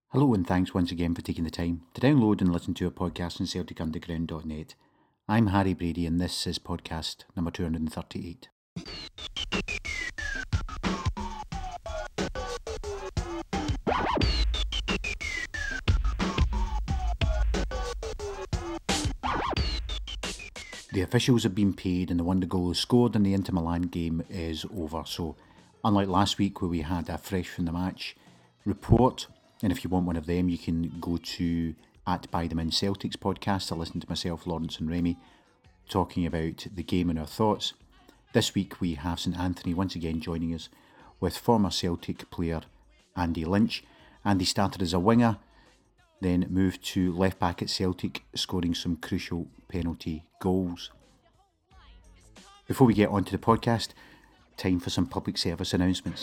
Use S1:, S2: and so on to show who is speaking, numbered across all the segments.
S1: Hello and thanks once again for taking the time to download and listen to a podcast on CelticUnderground.net. I'm Harry Brady and this is podcast number 238. The officials have been paid and the wonder goal scored in the Inter Milan game is over. So unlike last week where we had a fresh from the match report, and if you want one of them, you can go to @By Them In Celtics podcast to listen to myself, Lawrence and Remy talking about the game and our thoughts. This week we have St Anthony once again joining us with former Celtic player Andy Lynch. Andy started as a winger, then moved to left back at Celtic, scoring some crucial penalty goals. Before we get on to the podcast, time for some public service announcements.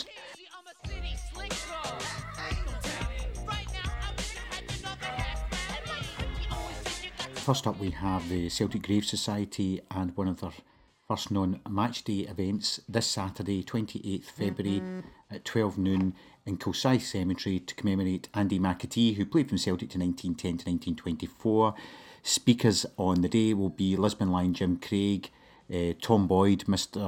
S1: First up we have the Celtic Grave Society and one of their first non-match day events this Saturday 28th February at 12 noon in Kilsyth Cemetery to commemorate Andy McAtee, who played from Celtic to 1910 to 1924. Speakers on the day will be Lisbon Lion Jim Craig, Tom Boyd,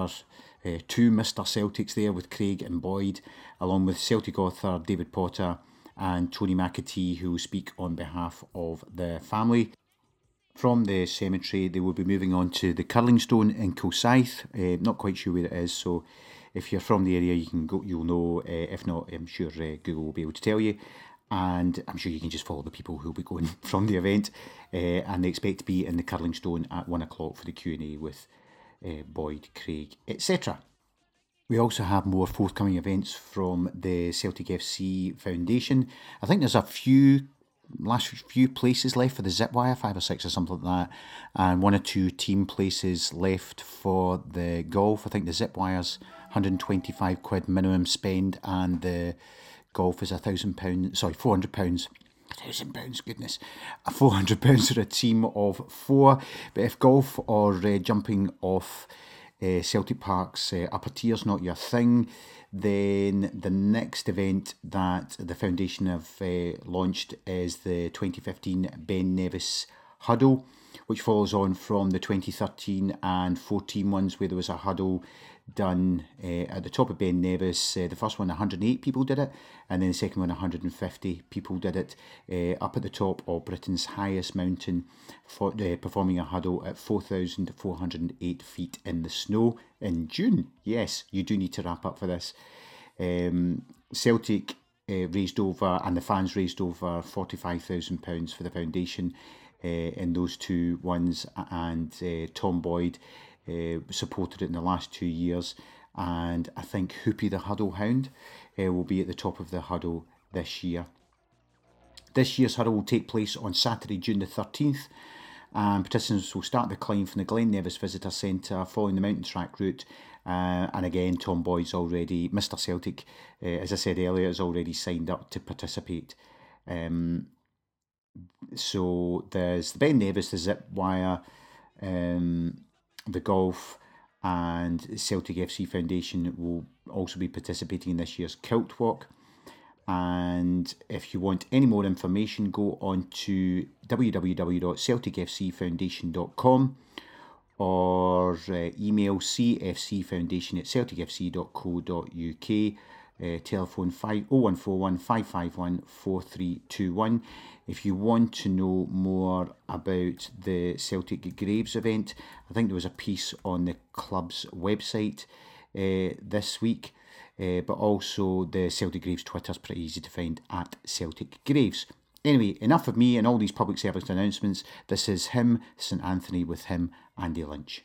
S1: two Mr Celtics there with Craig and Boyd, along with Celtic author David Potter and Tony McAtee, who will speak on behalf of the family. From the cemetery, they will be moving on to the Curling Stone in Kilsyth. Not quite sure where it is, so if you're from the area, you can go. You'll know. If not, I'm sure Google will be able to tell you. And I'm sure you can just follow the people who'll be going from the event. And they expect to be in the Curling Stone at 1 o'clock for the Q&A with Boyd, Craig, etc. We also have more forthcoming events from the Celtic FC Foundation. I think there's last few places left for the Zipwire, 5 or 6 or something like that, and 1 or 2 team places left for the golf. I think the Zipwire's £125 minimum spend and the golf is £1,000, sorry, £400. £1,000, goodness. £400 for a team of 4. But if golf or jumping off Celtic Park's upper tier's not your thing, then the next event that the foundation have launched is the 2015 Ben Nevis Huddle, which follows on from the 2013 and 14 ones where there was a huddle done at the top of Ben Nevis. The first one 108 people did it, and then the second one 150 people did it up at the top of Britain's highest mountain, performing a huddle at 4,408 feet in the snow in June. Yes, you do need to wrap up for this. Celtic raised over, and the fans raised over £45,000 for the foundation in those two ones, and Tom Boyd supported it in the last 2 years, and I think Hoopy the Huddle Hound will be at the top of the huddle this year. This year's huddle will take place on Saturday, June the 13th, and participants will start the climb from the Glen Nevis Visitor Centre following the mountain track route, and again Tom Boyd's already, Mr Celtic, as I said earlier, has already signed up to participate. So there's the Ben Nevis, the Zipwire, the golf, and Celtic FC Foundation will also be participating in this year's Kilt Walk. And if you want any more information, go on to www.celticfcfoundation.com or email cfcfoundation@celticfc.co.uk. Telephone 0141 551 4321. If you want to know more about the Celtic Graves event, I think there was a piece on the club's website this week, but also the Celtic Graves Twitter is pretty easy to find at Celtic Graves. Anyway, enough of me and all these public service announcements. This is him, St Anthony, with him, Andy Lynch.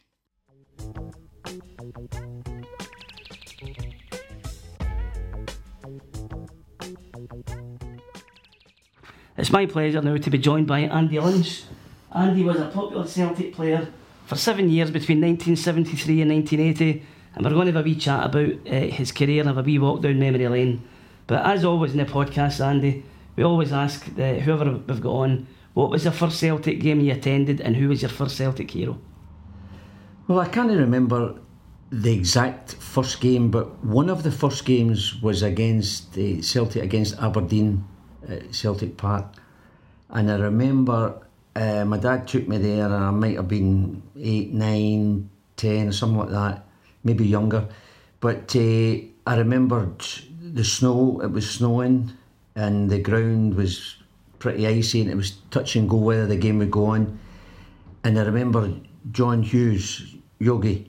S2: It's my pleasure now to be joined by Andy Lynch. Andy was a popular Celtic player for 7 years between 1973 and 1980, and we're going to have a wee chat about his career and have a wee walk down memory lane. But as always in the podcast, Andy, we always ask whoever we've got on, what was the first Celtic game you attended and who was your first Celtic hero?
S3: Well, I can't remember the exact first game, but one of the first games was against Celtic against Aberdeen at Celtic Park, and I remember my dad took me there, and I might have been 8, 9, 10, something like that, maybe younger. But I remembered the snow. It was snowing, and the ground was pretty icy, and it was touch and go whether the game would go on. And I remember John Hughes, Yogi.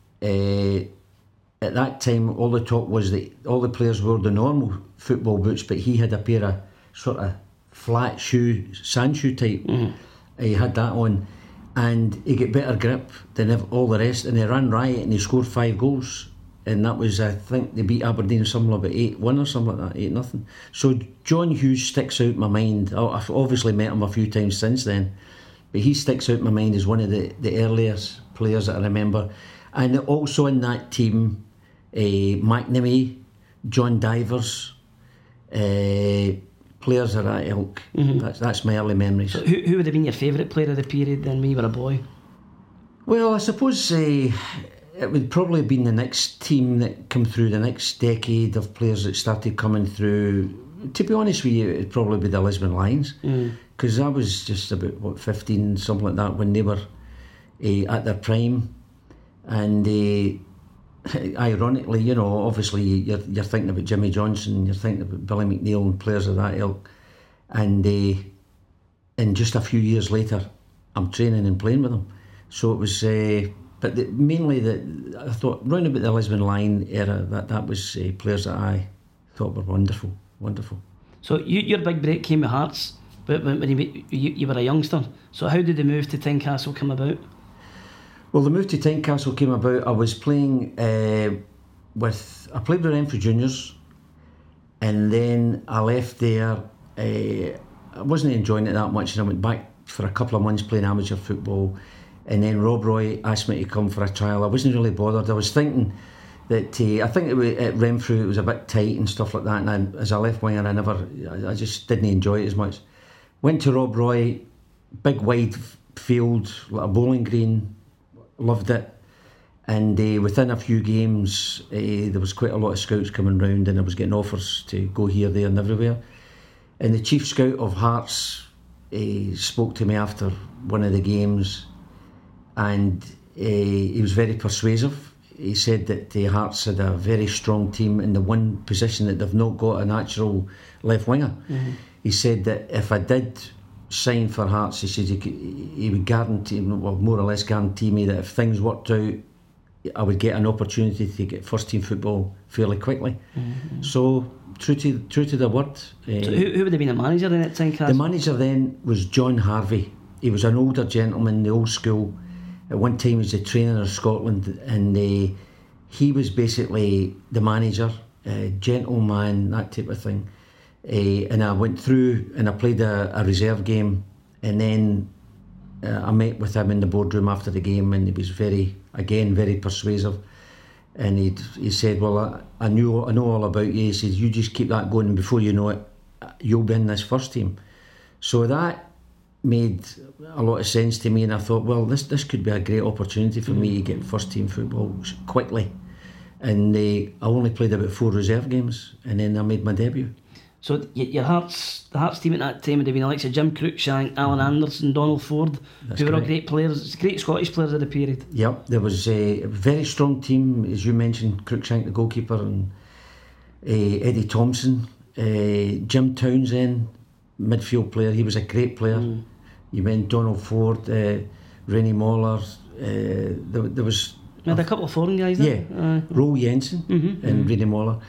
S3: At that time, all the talk was that all the players wore the normal football boots, but he had a pair of sort of flat shoe, sand shoe type. He had that on, and he got better grip than all the rest, and he ran riot, and he scored 5 goals. And that was, I think, they beat Aberdeen something about 8-1 or something like that, 8-0. So John Hughes sticks out in my mind. I've obviously met him a few times since then, but he sticks out in my mind as one of the earliest players that I remember. And also in that team, McNamee, John Divers, players of that ilk. That's my early memories.
S2: So who would have been your favourite player of the period then when you were a boy?
S3: Well, I suppose it would probably have been the next team that come through, the next decade of players that started coming through. To be honest with you, it'd probably be the Lisbon Lions, because I was just about 15, something like that, when they were at their prime. And ironically, you know, obviously you're thinking about Jimmy Johnson, you're thinking about Billy McNeil and players of that ilk, and just a few years later I'm training and playing with them. So it was but mainly I thought round about the Lisbon Line era, that was players that I thought were wonderful.
S2: So your big break came with Hearts, but when you were a youngster. So how did the move to Tynecastle come about?
S3: Well, the move to Tynecastle came about. I was playing I played with Renfrew Juniors, and then I left there. I wasn't enjoying it that much, and I went back for a couple of months playing amateur football. And then Rob Roy asked me to come for a trial. I wasn't really bothered. I was thinking that I think at Renfrew it was a bit tight and stuff like that. And as a left winger, I just didn't enjoy it as much. Went to Rob Roy, big wide field, like a bowling green. Loved it. And within a few games, there was quite a lot of scouts coming round, and I was getting offers to go here, there, and everywhere. And the chief scout of Hearts spoke to me after one of the games. And he was very persuasive. He said that Hearts had a very strong team in the one position that they've not got a natural left winger. He said that if I did sign for Hearts, he said he would guarantee, well, more or less guarantee me that if things worked out, I would get an opportunity to get first team football fairly quickly. So true to the word.
S2: So who would have been the manager then at Tynecastle?
S3: The manager then was John Harvey. He was an older gentleman, the old school. At one time he was the trainer of Scotland, and he was basically the manager, gentleman, that type of thing. And I went through and I played a reserve game, and then I met with him in the boardroom after the game, and he was very persuasive. And he said, well, I know all about you. He said, you just keep that going, and before you know it, you'll be in this first team. So that made a lot of sense to me, and I thought, well, this could be a great opportunity for me to get first team football quickly. And I only played about 4 reserve games, and then I made my debut.
S2: So the Hearts team at that time would have been the likes of Jim Cruikshank, Alan Anderson, Donald Ford, who were all great players, great Scottish players of the period. Yep,
S3: there was a very strong team, as you mentioned, Cruikshank the goalkeeper, and Eddie Thompson, Jim Townsend, midfield player. He was a great player. You meant Donald Ford, Rennie Moller. There was.
S2: We had a couple of foreign guys there.
S3: Yeah, Roel Jensen and Rennie Moller.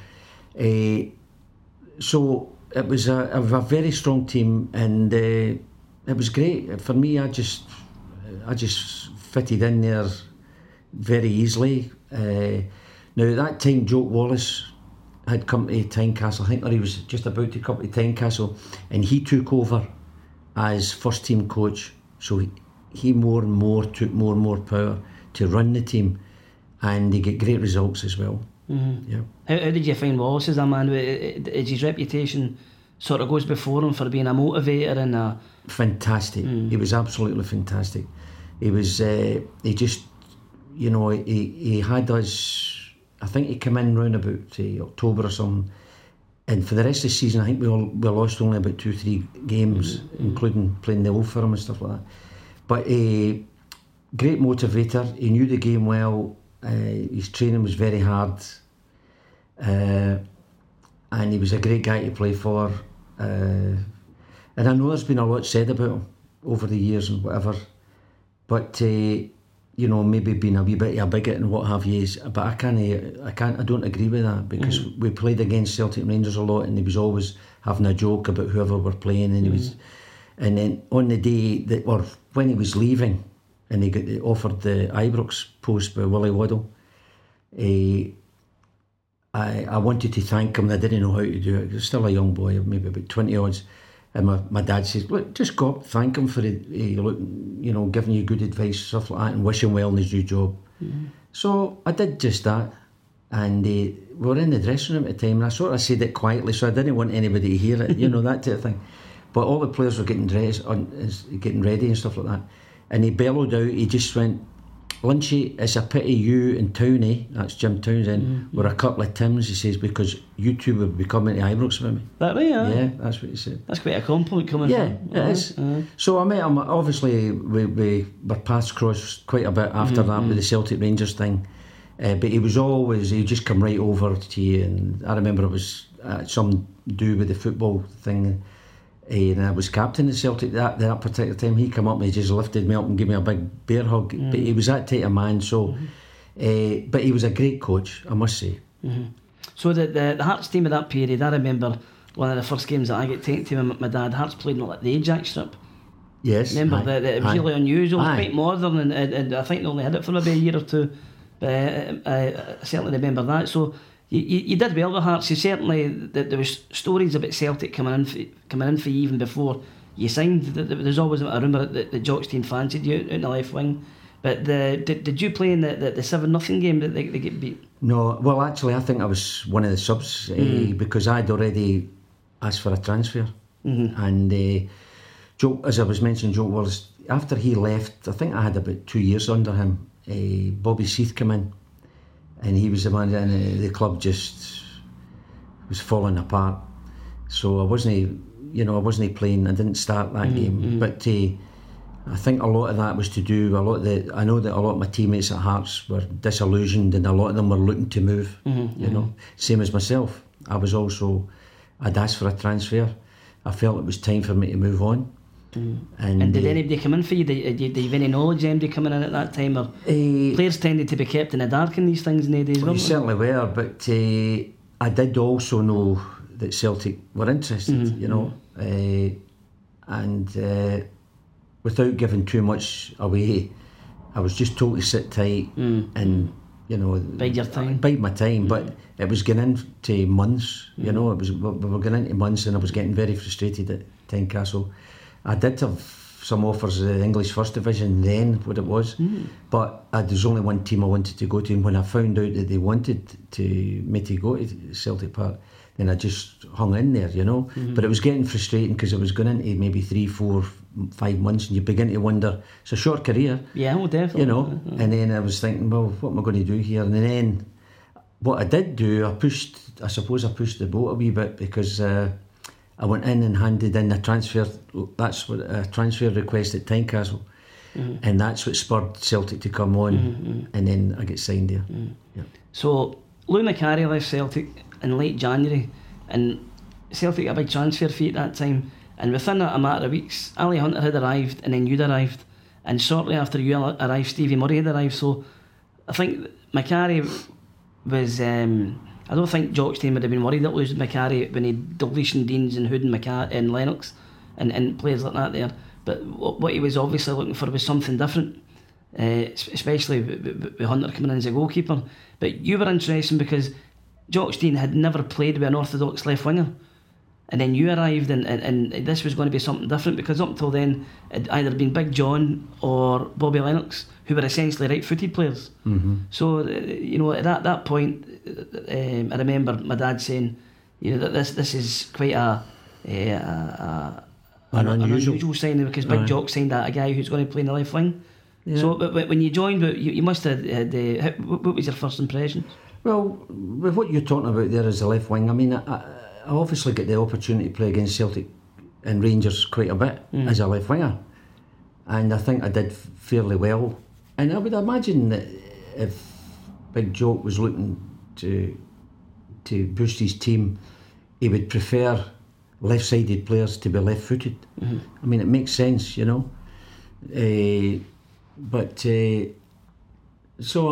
S3: So it was a very strong team, and it was great for me. I just fitted in there very easily. Now at that time, Joe Wallace had come to Tynecastle. I think that he was just about to come to Tynecastle, and he took over as first team coach. So he more and more took more and more power to run the team, and he get great results as well. Yeah.
S2: How did you find Wallace as a man? Is his reputation sort of goes before him for being a motivator and a...
S3: Fantastic. He was absolutely fantastic. He was he just, you know, he had us, I think he came in round about October or something, And for the rest of the season, I think we lost only about 2-3 games, including playing the Old Firm and stuff like that. But great motivator. He knew the game well. His training was very hard, and he was a great guy to play for. And I know there's been a lot said about him over the years and whatever, but maybe being a wee bit of a bigot and what have you. But I don't agree with that, because we played against Celtic and Rangers a lot, and he was always having a joke about whoever we're playing, and he was. And then on the day or when he was leaving, and he got offered the Ibrox post by Willie Waddle, I wanted to thank him. I didn't know how to do it. I was still a young boy, maybe about 20 odds. And my dad says, look, just go up, thank him for giving you good advice, stuff like that, and wish him well in his new job. So I did just that. And we were in the dressing room at the time, and I sort of said it quietly, so I didn't want anybody to hear it, that type of thing. But all the players were getting dressed, getting ready and stuff like that. And he bellowed out, he just went, Lynchy, it's a pity you and Townie, that's Jim Townsend, were a couple of Tims, he says, because you two would be coming to Ibrox with me.
S2: That way, yeah?
S3: Yeah, that's what he said.
S2: That's quite a compliment coming from.
S3: Yeah, it is. So I met him, obviously we were paths crossed quite a bit after that with the Celtic Rangers thing. But he would just come right over to you, and I remember it was some do with the football thing. And I was captain of Celtic that particular time. He came up and he just lifted me up and gave me a big bear hug. But he was that type of man. So, but he was a great coach, I must say.
S2: So the Hearts team of that period, I remember one of the first games that I get taken to with my dad. Hearts played like the Ajax strip.
S3: Yes.
S2: Remember that it was really unusual, quite modern, and I think they only had it for maybe a year or two. But I certainly remember that. So. You did well with Hearts. You certainly there was stories about Celtic coming in for you even before you signed. There's always a rumour that Jockstein fancied you out in the left wing. But did you play in the 7-0 game that they get beat?
S3: No, well actually I think I was one of the subs because I'd already asked for a transfer, and Joe, as I was mentioning, Joe was after he left. I think I had about 2 years under him. Bobby Seath came in. And he was the man, and the club just was falling apart. So I wasn't playing. I didn't start that game, but I think a lot of that was to do. I know that a lot of my teammates at Hearts were disillusioned, and a lot of them were looking to move. Same as myself. I'd asked for a transfer. I felt it was time for me to move on. And
S2: did anybody come in for you? Did you have any knowledge of anybody coming in at that time? Or players tended to be kept in the dark in these things nowadays,
S3: well, you certainly were, but I did also know that Celtic were interested, and without giving too much away, I was just told to sit tight and bide my time. But it was getting into months, we were getting into months, and I was getting very frustrated at Tynecastle. I did have some offers of the English First Division then, what it was, but there's only one team I wanted to go to, and when I found out that they wanted me to go to Celtic Park, then I just hung in there, But it was getting frustrating because it was going into maybe 3, 4, 5 months, and you begin to wonder, it's a short career.
S2: Yeah, well, definitely.
S3: And then I was thinking, well, what am I going to do here? And then what I did do, I suppose I pushed the boat a wee bit, because I went in and handed in a transfer. That's what a transfer request at Tynecastle, and that's what spurred Celtic to come on, and then I get signed there. Yeah.
S2: So Lou Macari left Celtic in late January, and Celtic got a big transfer fee at that time. And within a matter of weeks, Ali Hunter had arrived, and then you'd arrived, and shortly after you arrived, Stevie Murray had arrived. So I think Macari was. I don't think Jockstein would have been worried that losing Macari when he had Dalglish and Deans and Hood and Lennox and players like that there. But what he was obviously looking for was something different, especially with Hunter coming in as a goalkeeper. But you were interesting because Jockstein had never played with an orthodox left winger, and then you arrived, and this was going to be something different, because up until then it'd either been Big John or Bobby Lennox, who were essentially right-footed players. So at that point, I remember my dad saying, that this is quite an unusual signing, because Big Jock signed a guy who's going to play in the left wing. Yeah. So but when you joined, you must have what was your first impression?
S3: Well, with what you're talking about there as a left wing, I mean, obviously got the opportunity to play against Celtic and Rangers quite a bit as a left winger, and I think I did fairly well. And I would imagine that if Big Jock was looking to boost his team, he would prefer left-sided players to be left-footed. I mean, it makes sense, you know. So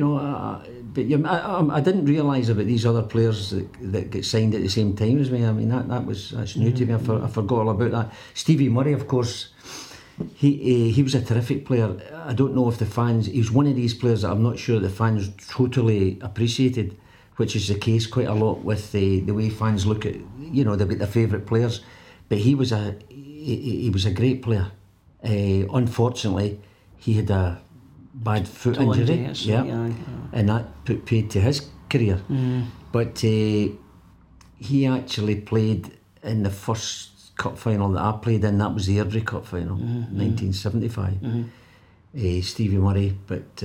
S3: I didn't realise about these other players that get signed at the same time as me. I mean, that's new to me. I forgot all about that. Stevie Murray, of course, he was a terrific player. I don't know if the fans. He was one of these players that I'm not sure the fans totally appreciated, which is the case quite a lot with the way fans look at, you know, they've got their favourite players. But he was a great player. Unfortunately, he had a bad foot injury, and that put paid to his career. But he actually played in the first cup final that I played in. That was the Airdrie Cup final, 1975. Stevie Murray, but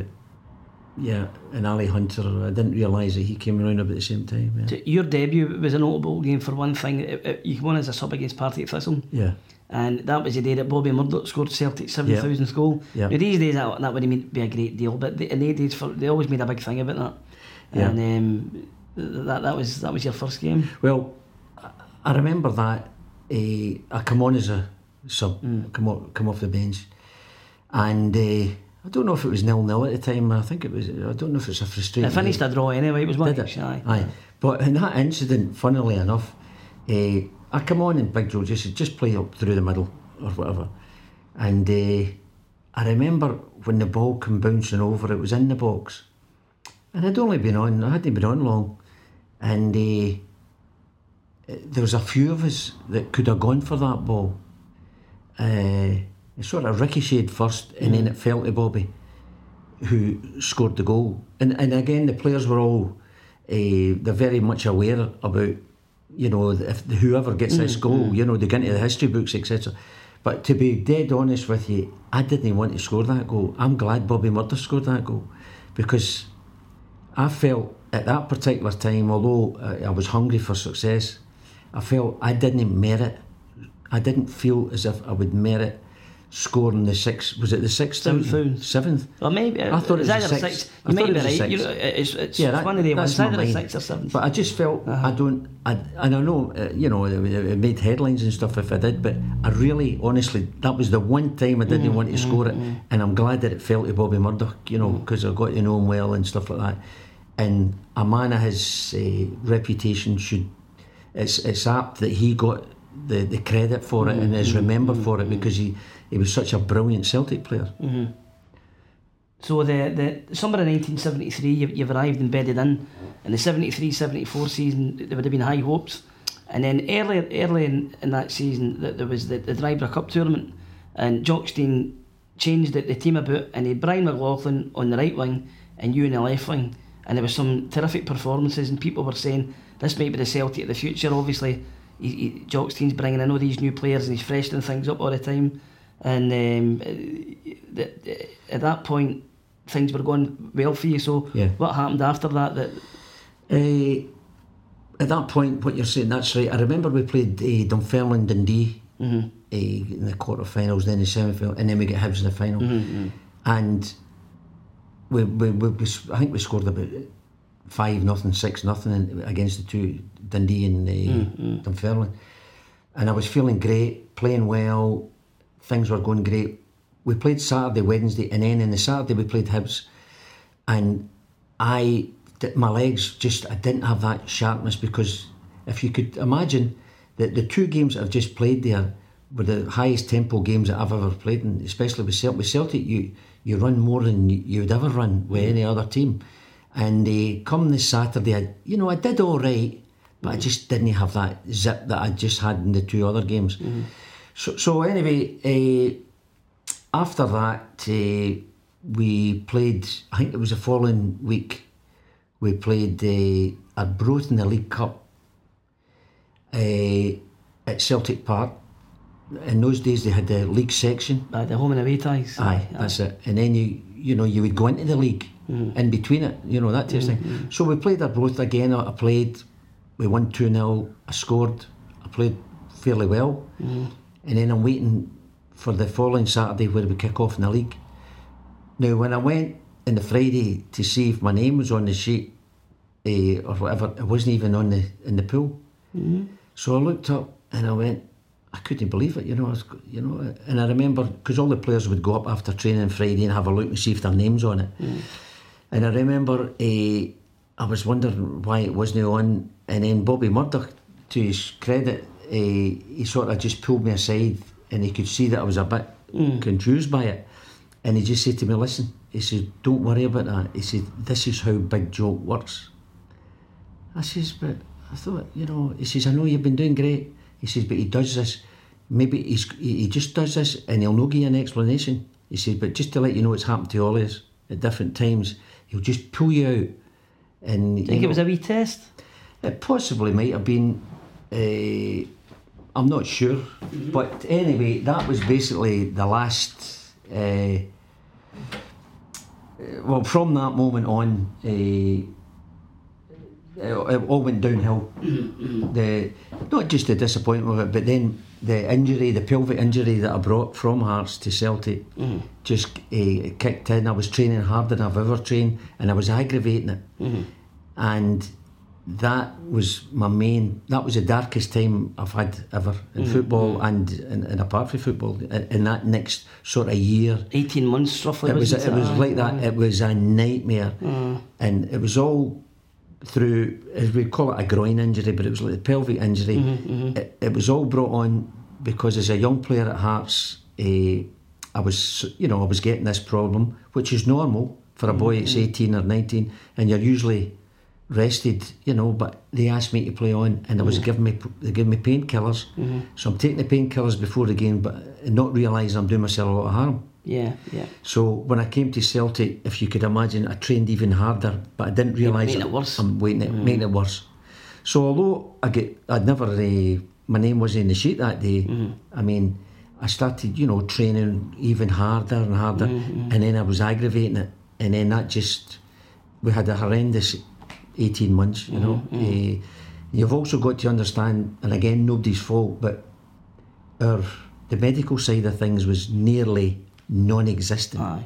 S3: and Ali Hunter. I didn't realise that he came around about the same time. Yeah.
S2: Your debut was a notable game for one thing. You came on as a sub against Partick Thistle.
S3: Yeah. And
S2: that was the day that Bobby Murdoch scored Celtic's 7,000th goal. Now these days that wouldn't be a great deal, but in the days they always made a big thing about that. Yeah. And that was your first game.
S3: Well, I remember that. I come on as a sub, come off the bench, and I don't know if it was 0-0 at the time. I think it was. I don't know if it's a frustrating.
S2: It finished a draw anyway. It was one.
S3: Aye. But in that incident, funnily enough, I come on and Big Joe just play up through the middle or whatever, and I remember when the ball came bouncing over, it was in the box, and I hadn't been on long, and there was a few of us that could have gone for that ball. It sort of ricocheted first, and then it fell to Bobby, who scored the goal. And again, the players were all they're very much aware about, you know, if whoever gets this goal, you know, they get into the history books, etc. But to be dead honest with you, I didn't want to score that goal. I'm glad Bobby Murdoch scored that goal, because I felt at that particular time, although I was hungry for success, I felt I didn't merit. I didn't feel as if I would merit scoring the sixth. Was it the sixth? Seventh?
S2: Well, maybe.
S3: I thought it was the sixth.
S2: You might be right. It's one of the ones. Either the sixth or seventh.
S3: But I just felt and I know, you know, it made headlines and stuff if I did. But I really, honestly, that was the one time I didn't want to score it, and I'm glad that it fell to Bobby Murdoch. You know, because I got to know him well and stuff like that. And a man of his reputation should. It's apt that he got the credit for it and is remembered for it, because he was such a brilliant Celtic player.
S2: So the summer of 1973, you've arrived and bedded in the 73-74 season. There would have been high hopes, and then early in that season there was the Drybrook Cup tournament, and Jockstein changed the team about, and he had Brian McLaughlin on the right wing and you in the left wing, and there were some terrific performances, and people were saying this might be the Celtic of the future. Obviously Jockstein's bringing in all these new players and he's freshening things up all the time, and at that point things were going well for you. So what happened after that?
S3: At that point, what you're saying, that's right. I remember we played Dunfermline Dundee in the quarter-finals, then the semi-final, and then we get Hibs in the final. And we I think we scored about 5-0, 6-0 against the two, Dundee and Dunfermline. And I was feeling great, playing well, things were going great. We played Saturday, Wednesday, and then in the Saturday we played Hibs. And my legs I didn't have that sharpness, because if you could imagine that the two games that I've just played there were the highest tempo games that I've ever played in, especially with Celtic. With Celtic, you run more than you would ever run with any other team. And come this Saturday, I did all right, but I just didn't have that zip that I just had in the two other games. So anyway, after that, we played, I think it was the following week, we played Arbroath in the League Cup at Celtic Park. In those days they had the league section.
S2: The home and away ties.
S3: Aye, that's it. And then you would go into the league in between it, that type of thing. So we played Arbroath again. I played, we won 2-0. I scored. I played fairly well. And then I'm waiting for the following Saturday where we kick off in the league. Now, when I went on the Friday to see if my name was on the sheet or whatever, it wasn't even on in the pool. So I looked up and I went, I couldn't believe it, and I remember, because all the players would go up after training on Friday and have a look and see if their name's on it. And I remember I was wondering why it wasn't on, and then Bobby Murdoch, to his credit, he sort of just pulled me aside, and he could see that I was a bit confused by it, and he just said to me, listen, he said, don't worry about that. He said, this is how Big Jock works. I says, but I thought, he says, I know you've been doing great. He says, but he does this, maybe he just does this and he'll not give you an explanation. He says, but just to let you know, it's happened to all of us at different times. He'll just pull you out. And
S2: Do you think it was a wee test?
S3: It possibly might have been, I'm not sure. But anyway, that was basically the last, well, from that moment on, it all went downhill. Not just the disappointment of it, but then the injury, the pelvic injury that I brought from Hearts to Celtic, just kicked in. I was training harder than I've ever trained, and I was aggravating it. And that was that was the darkest time I've had ever in football and apart from football. In that next sort of year,
S2: 18 months roughly.
S3: It was like that. It was a nightmare, and it was all through, as we call it, a groin injury, but it was like a pelvic injury. It was all brought on because as a young player at Hearts, I was getting this problem, which is normal for a boy. It's 18 or 19, and you're usually rested, but they asked me to play on, and they giving me painkillers. So I'm taking the painkillers before the game, but not realising I'm doing myself a lot of harm.
S2: Yeah.
S3: So when I came to Celtic, if you could imagine, I trained even harder, but I didn't realise I'm making it worse. So although I'd never, my name wasn't in the sheet that day. I mean, I started, training even harder and harder, and then I was aggravating it, and then we had a horrendous 18 months. You've also got to understand, and again, nobody's fault, but the medical side of things was nearly non-existent.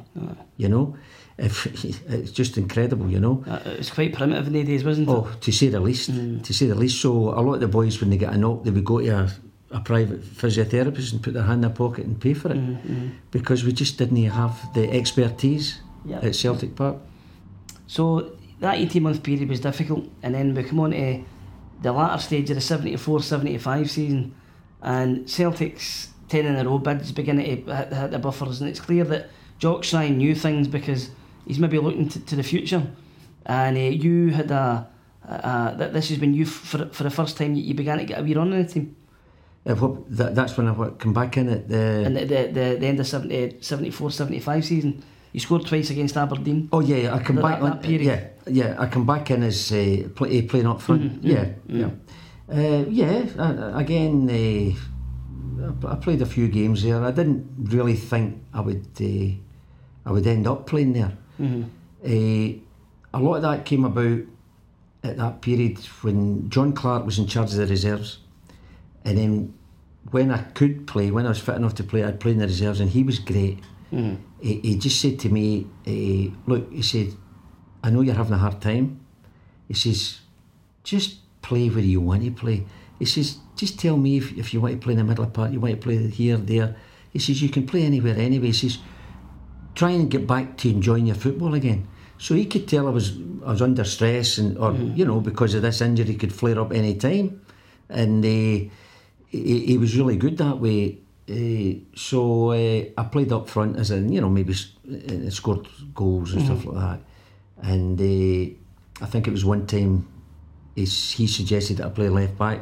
S3: It's just incredible,
S2: It was quite primitive in the days, wasn't it?
S3: Oh, to say the least. So a lot of the boys, when they get a knock, they would go to a private physiotherapist and put their hand in their pocket and pay for it, because we just didn't have the expertise at Celtic Park.
S2: So that 18-month period was difficult, and then we come on to the latter stage of the 74-75 season, and Celtic's 10 in a row bids beginning to hit the buffers, and it's clear that Jock Stein knew things because he's maybe looking to the future, and you had that this has been you for the first time you began to get a wee run in the team.
S3: That's when I come back in at the
S2: end of 74-75 season. You scored twice against Aberdeen.
S3: Oh yeah, I come back
S2: that period.
S3: Yeah, I come back in as playing up front. Again, I played a few games there. I didn't really think I would end up playing there. A lot of that came about at that period when John Clark was in charge of the reserves, and then when I could play, when I was fit enough to play, I'd play in the reserves, and he was great. He just said to me, look, he said, I know you're having a hard time. He says, just play where you want to play. He says, just tell me if you want to play in the middle part, you want to play here, there. He says, you can play anywhere anyway. He says, try and get back to enjoying your football again. So he could tell I was under stress, because of this injury could flare up any time. And he was really good that way. So I played up front as maybe scored goals and stuff like that. And I think it was one time he suggested that I play left back,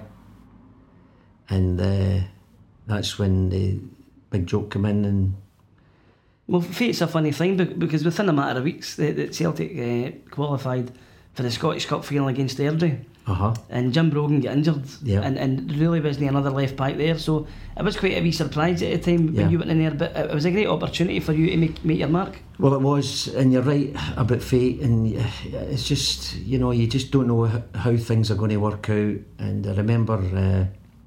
S3: and that's when the Big Jock came in. And
S2: well, fate's a funny thing, because within a matter of weeks, the Celtic qualified for the Scottish Cup final against Airdrie. and Jim Brogan got injured,
S3: Yeah.
S2: and really wasn't another left back there, so it was quite a wee surprise at the time when you went in there, but it was a great opportunity for you to make your mark.
S3: Well, it was, and you're right about fate, and it's just, you just don't know how things are going to work out. And I remember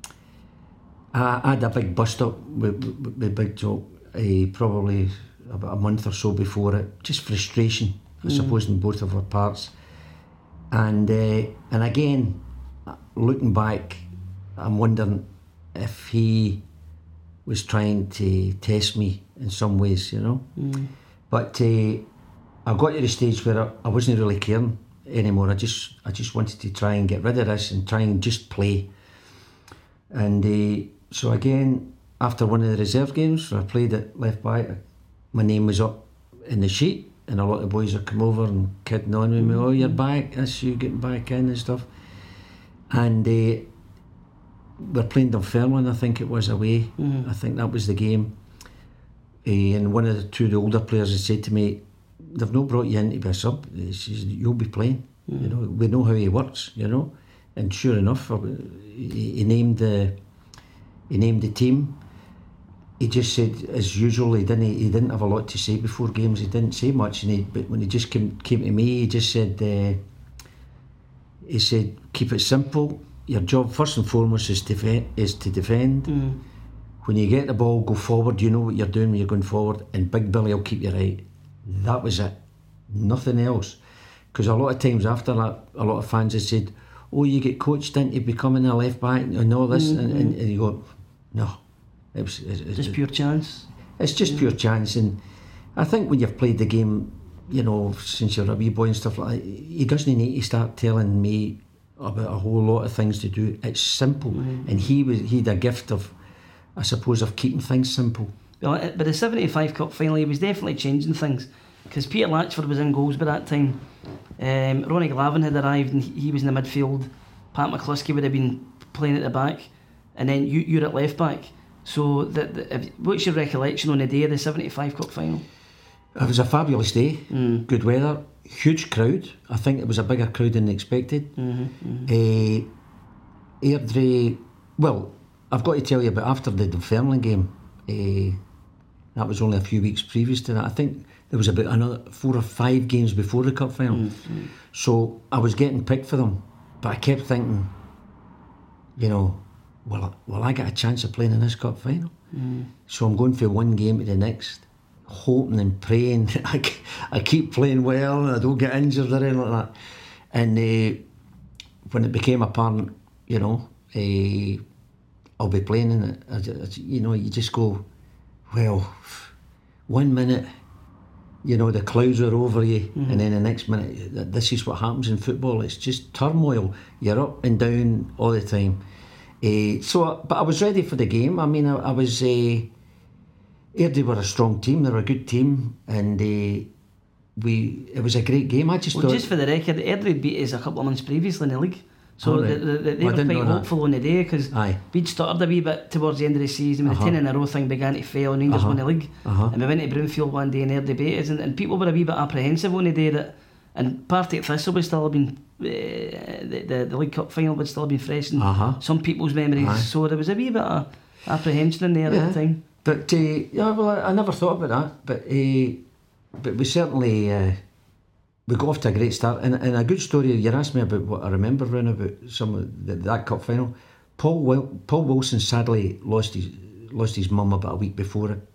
S3: I had a big bust up with Big Joe, probably about a month or so before it. Just frustration, I suppose, in both of our parts. And again, looking back, I'm wondering if he was trying to test me in some ways, But I got to the stage where I wasn't really caring anymore. I just wanted to try and get rid of this and try and just play. And so again, after one of the reserve games where I played at left back, my name was up in the sheet, and a lot of boys would come over and kidding on with me. Oh, you're back, that's you getting back in and stuff. And we're playing Dunfermline, I think it was, away. I think that was the game. And one of the older players had said to me, they've not brought you in to be a sub. He says, you'll be playing. We know how he works, And sure enough, he named the team. He just said, as usual, he didn't have a lot to say before games. He didn't say much, but when he just came to me, he just said, keep it simple. Your job first and foremost is to defend. When you get the ball, go forward. You know what you're doing when you're going forward, and Big Billy will keep you right. That was it, nothing else. Because a lot of times after that, a lot of fans have said, oh, you get coached into becoming a left back and all this, and you go, no. It's
S2: just pure chance.
S3: It's just pure chance. And I think when you've played the game, since you're a wee boy and stuff like that, he doesn't need to start telling me about a whole lot of things to do. It's simple. And he had a gift of, I suppose, of keeping things simple.
S2: Well, but the 75 Cup final, he was definitely changing things, because Peter Latchford was in goals by that time. Ronnie Glavin had arrived and he was in the midfield. Pat McCluskey would have been playing at the back, and then you're at left back. So what's your recollection on the day of the 75 Cup final?
S3: It was a fabulous day, good weather, huge crowd. I think it was a bigger crowd than expected. Airdrie, well, I've got to tell you, but after the Dunfermline game, that was only a few weeks previous to that. I think there was about another 4 or 5 games before the cup final. So I was getting picked for them, but I kept thinking, will I get a chance of playing in this cup final? So I'm going from one game to the next, hoping and praying I keep playing well and I don't get injured or anything like that. And when it became apparent, I'll be playing in it, you just go, well, 1 minute, the clouds are over you, and then the next minute, this is what happens in football. It's just turmoil. You're up and down all the time. But I was ready for the game. I mean, I was. Airdrie were a strong team. They were a good team, and it was a great game. I just thought.
S2: Just for the record, Airdrie beat us a couple of months previously in the league. So they were quite hopeful on the day, because we'd started a wee bit towards the end of the season when the 10 in a row thing began to fail and Rangers won the league. And we went to Broomfield one day and Airdrie beat us, and people were a wee bit apprehensive on the day that, and Partick Thistle would still have been, the League Cup final would still have been fresh in some people's memories. So there was a wee bit of apprehension in there at the time.
S3: But I never thought about that. But we certainly. We got off to a great start, and a good story. You asked me about what I remember around about some of that cup final. Paul Wilson sadly lost his mum about a week before it.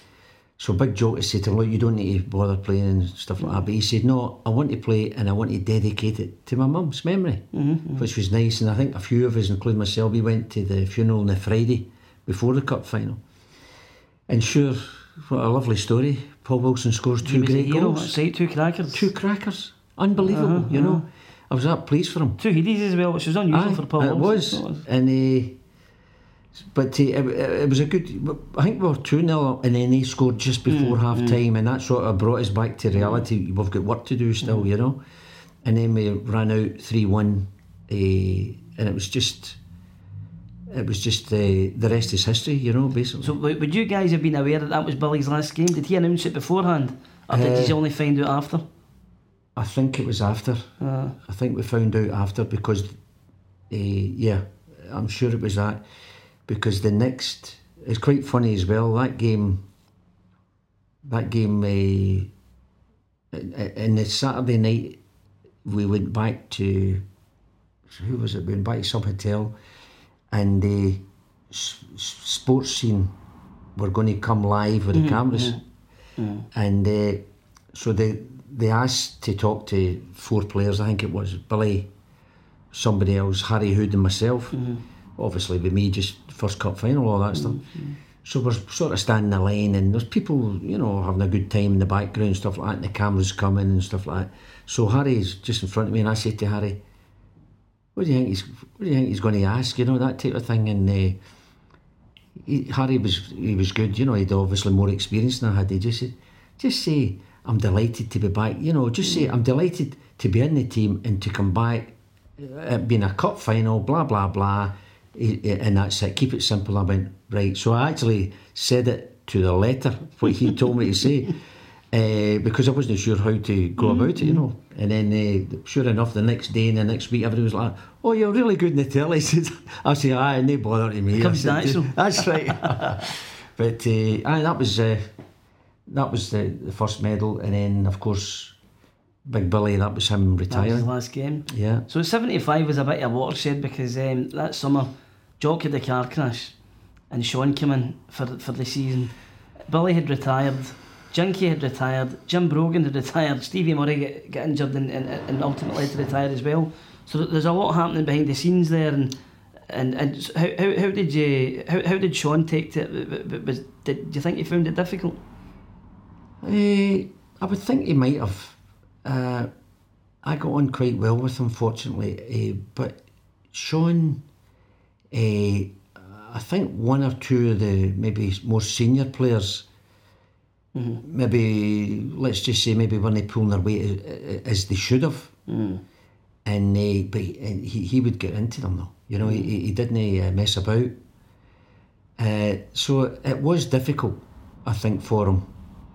S3: So Big Joe said to him, look, you don't need to bother playing and stuff like that. But he said, no, I want to play and I want to dedicate it to my mum's memory, which was nice. And I think a few of us, including myself, we went to the funeral on the Friday before the cup final. And sure, what a lovely story. Paul Wilson scores 2 great goals.
S2: That's right, 2 crackers.
S3: 2 crackers. Unbelievable, I was that pleased for him.
S2: 2 headies as well, which was unusual for Paul Wilson.
S3: It was. And but it was a good. I think we were 2-0, and then he scored just before half time, and that sort of brought us back to reality. We've got work to do still, And then we ran out 3-1, and it was just the rest is history, basically. So
S2: would you guys have been aware that was Billy's last game? Did he announce it beforehand, or did you only find out after?
S3: I think it was after. I think we found out after, because Yeah, I'm sure it was that, because the next, it's quite funny as well. That game. In the Saturday night, we went back to, who was it? We went back to some hotel, and the sports scene were going to come live with the cameras, and so they asked to talk to 4 players. I think it was Billy, somebody else, Harry Hood, and myself. Obviously, with me, just first cup final, all that stuff. So we're sort of standing in the line, and there's people, having a good time in the background, stuff like that, and the cameras coming and stuff like that. So Harry's just in front of me, and I said to Harry, what do you think he's going to ask, that type of thing. And Harry was good, he'd obviously more experience than I had. He just said, just say, I'm delighted to be back, just say, I'm delighted to be in the team and to come back, being a cup final, blah, blah, blah. And that's it, keep it simple. I went, right. So I actually said it to the letter, what he told me to say, because I wasn't sure how to go about it, And then, sure enough, the next day and the next week, everybody was like, oh, you're really good in the telly. I say, aye, no bother to me.
S2: Comes natural.
S3: That's right. But that was the first medal. And then, of course, Big Billy, that was him retiring.
S2: That was his last game.
S3: Yeah.
S2: So 75 was a bit of a watershed, because that summer, Jock had the car crash and Sean came in for the season. Billy had retired, Jinky had retired, Jim Brogan had retired, Stevie Murray got injured and ultimately had to retire as well. So there's a lot happening behind the scenes there. And so how did Sean take to it? Do you think he found it difficult?
S3: I would think he might have. I got on quite well with him, fortunately, but Sean, I think one or two of the maybe more senior players, maybe, let's just say, maybe weren't pulling their weight as they should have. And but he would get into them though, he didn't mess about. So it was difficult, I think, for him,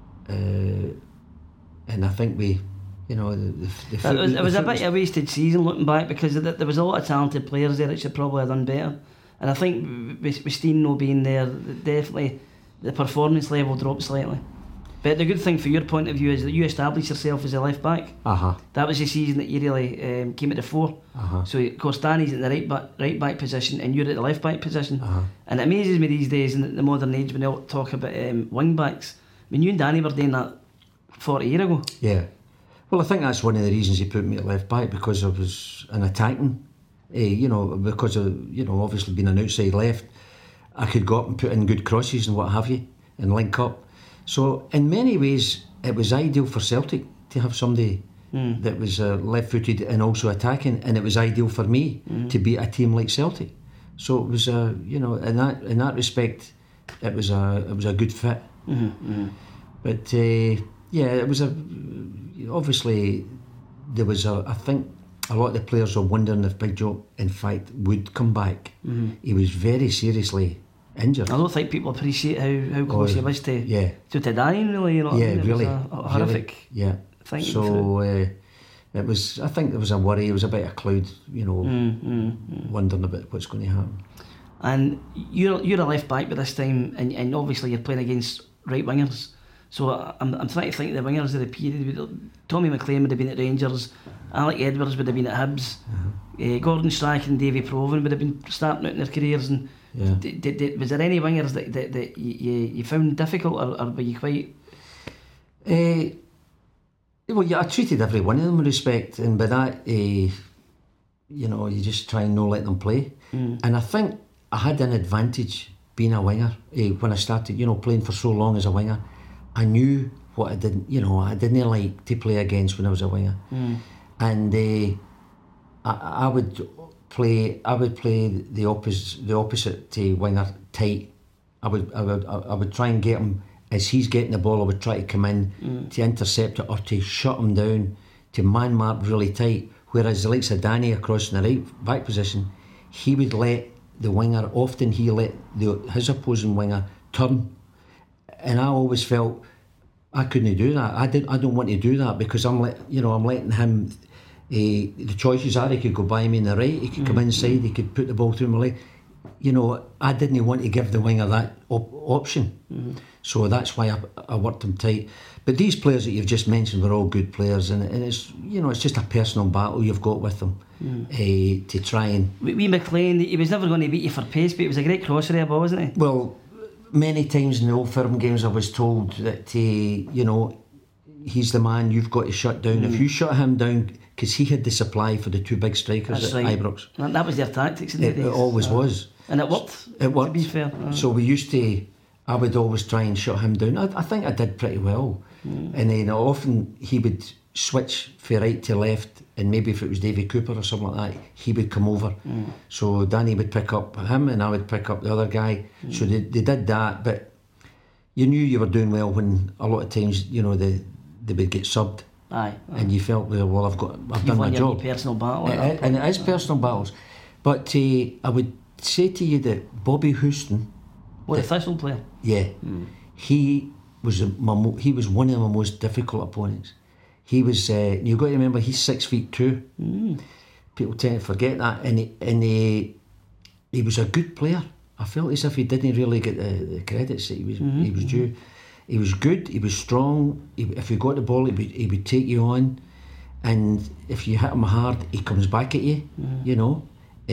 S3: and I think we. It was a bit of a wasted season looking back, because there was a lot of talented players there that should probably have done better. And I think with Steen no being there, definitely the performance level dropped slightly. But the good thing from your point of view is that you established yourself as a left back. That was the season that you really came at the fore. So of course Danny's in the right back position and you're at the left back position. And it amazes me these days in the modern age when they all talk about wing backs. I mean, you and Danny were doing that 40 years ago. Yeah. Well, I think that's one of the reasons he put me at left back, because I was an attacking, because of, obviously being an outside left, I could go up and put in good crosses and what have you, and link up. So in many ways, it was ideal for Celtic to have somebody that was left-footed and also attacking, and it was ideal for me to beat a team like Celtic. So it was, in that respect, it was a good fit. But yeah, it was obviously there was I think a lot of the players were wondering if Big Joe in fact would come back. He was very seriously injured.
S2: I don't think people appreciate how close he was to dying, really.
S3: Yeah, really.
S2: It was a horrific thing.
S3: So it was. I think there was a worry. It was a bit of a cloud, wondering about what's going to happen.
S2: And you're a left back by this time, and obviously you're playing against right wingers. So I'm trying to think of the wingers of the period. Tommy McLean would have been at Rangers, Alec Edwards would have been at Hibs, Gordon Strachan and Davy Provan would have been starting out in their careers. And was there any wingers that you found difficult, or were you quite?
S3: Well, yeah, I treated every one of them with respect, and by that, you just try and not let them play. And I think I had an advantage being a winger when I started, playing for so long as a winger. I knew what I didn't like to play against when I was a winger, and I would play the opposite to winger tight. I would try and get him as he's getting the ball. I would try to come in to intercept it or to shut him down, to man mark really tight. Whereas the likes of Danny across in the right back position, he would let the winger. Often he let his opposing winger turn. And I always felt I couldn't do that. I don't want to do that, because I'm letting him The choices are, he could go by me in the right, he could come inside, he could put the ball through my leg. You know, I didn't want to give the winger that option, so that's why I worked him tight. But these players that you've just mentioned were all good players, and it's, you know, it's just a personal battle you've got with them to try and.
S2: Wee McLean, he was never going to beat you for pace, but he was a great crosser of a ball, wasn't he?
S3: Well, many times in the Old Firm games I was told that you know, he's the man you've got to shut down. If you shut him down, because he had the supply for the two big strikers. That's at Ibrox.
S2: That was their tactics in the days.
S3: It always was.
S2: And it worked.
S3: It worked.
S2: To be fair.
S3: So we used to. I would always try and shut him down. I think I did pretty well. And then often he would switch from right to left, and maybe if it was Davy Cooper or something like that, he would come over. So Danny would pick up him and I would pick up the other guy. So they did that, but you knew you were doing well when a lot of times, you know, they would get subbed.
S2: Aye.
S3: And you felt, well, I've done my job.
S2: Personal battle.
S3: And it is personal battles. But I would say to you that Bobby Houston,
S2: what a Thistle player.
S3: Yeah, he was one of my most difficult opponents. He was. You've got to remember, he's 6'2". People tend to forget that, and he was a good player. I felt as if he didn't really get the credits that he was due. He was good. He was strong. If you got the ball, he would take you on, and if you hit him hard, he comes back at you. You know,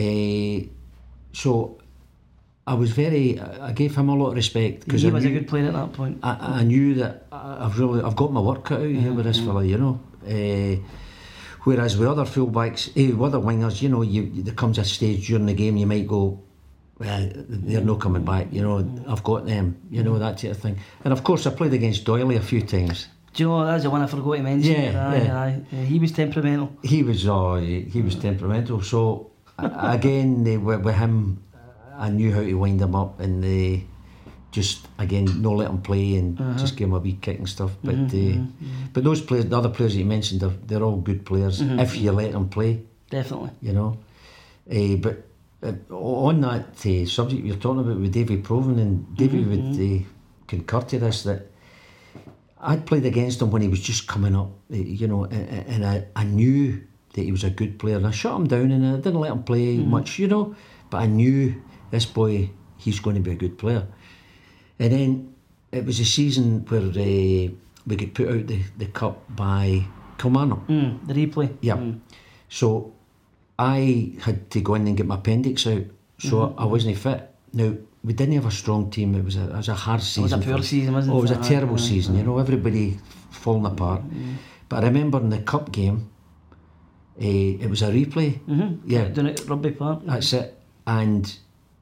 S3: so. I gave him a lot of respect because
S2: he was a good player at that point.
S3: I knew that I've got my work cut out here with this fella, you know. Whereas with other fullbacks, with other wingers, you know, there comes a stage during the game you might go, well, they're not coming back, you know. I've got them, you know, that sort of thing. And of course, I played against Doyley a few times.
S2: Do you know, that's the one I forgot to mention.
S3: Yeah.
S2: He was temperamental.
S3: He was temperamental. So again, with him, I knew how to wind him up, and just again no let him play and just give him a wee kick and stuff. But those players, the other players that you mentioned, they're all good players if you let them play.
S2: Definitely.
S3: You know, but on that subject you're talking about with Davy Provan, and Davy would concur to this, that I'd played against him when he was just coming up, you know, and I knew that he was a good player, and I shut him down and I didn't let him play much, you know, but I knew this boy, he's going to be a good player. And then it was a season where we got put out the cup by Kilmarnock.
S2: The replay.
S3: Yeah. So I had to go in and get my appendix out, so I wasn't fit. Now, we didn't have a strong team. It was a hard season.
S2: It was a poor season, wasn't it?
S3: It was a terrible season, you know, everybody falling apart. But I remember in the cup game, it was a replay. Yeah.
S2: Doing it at Rugby Park.
S3: That's it. And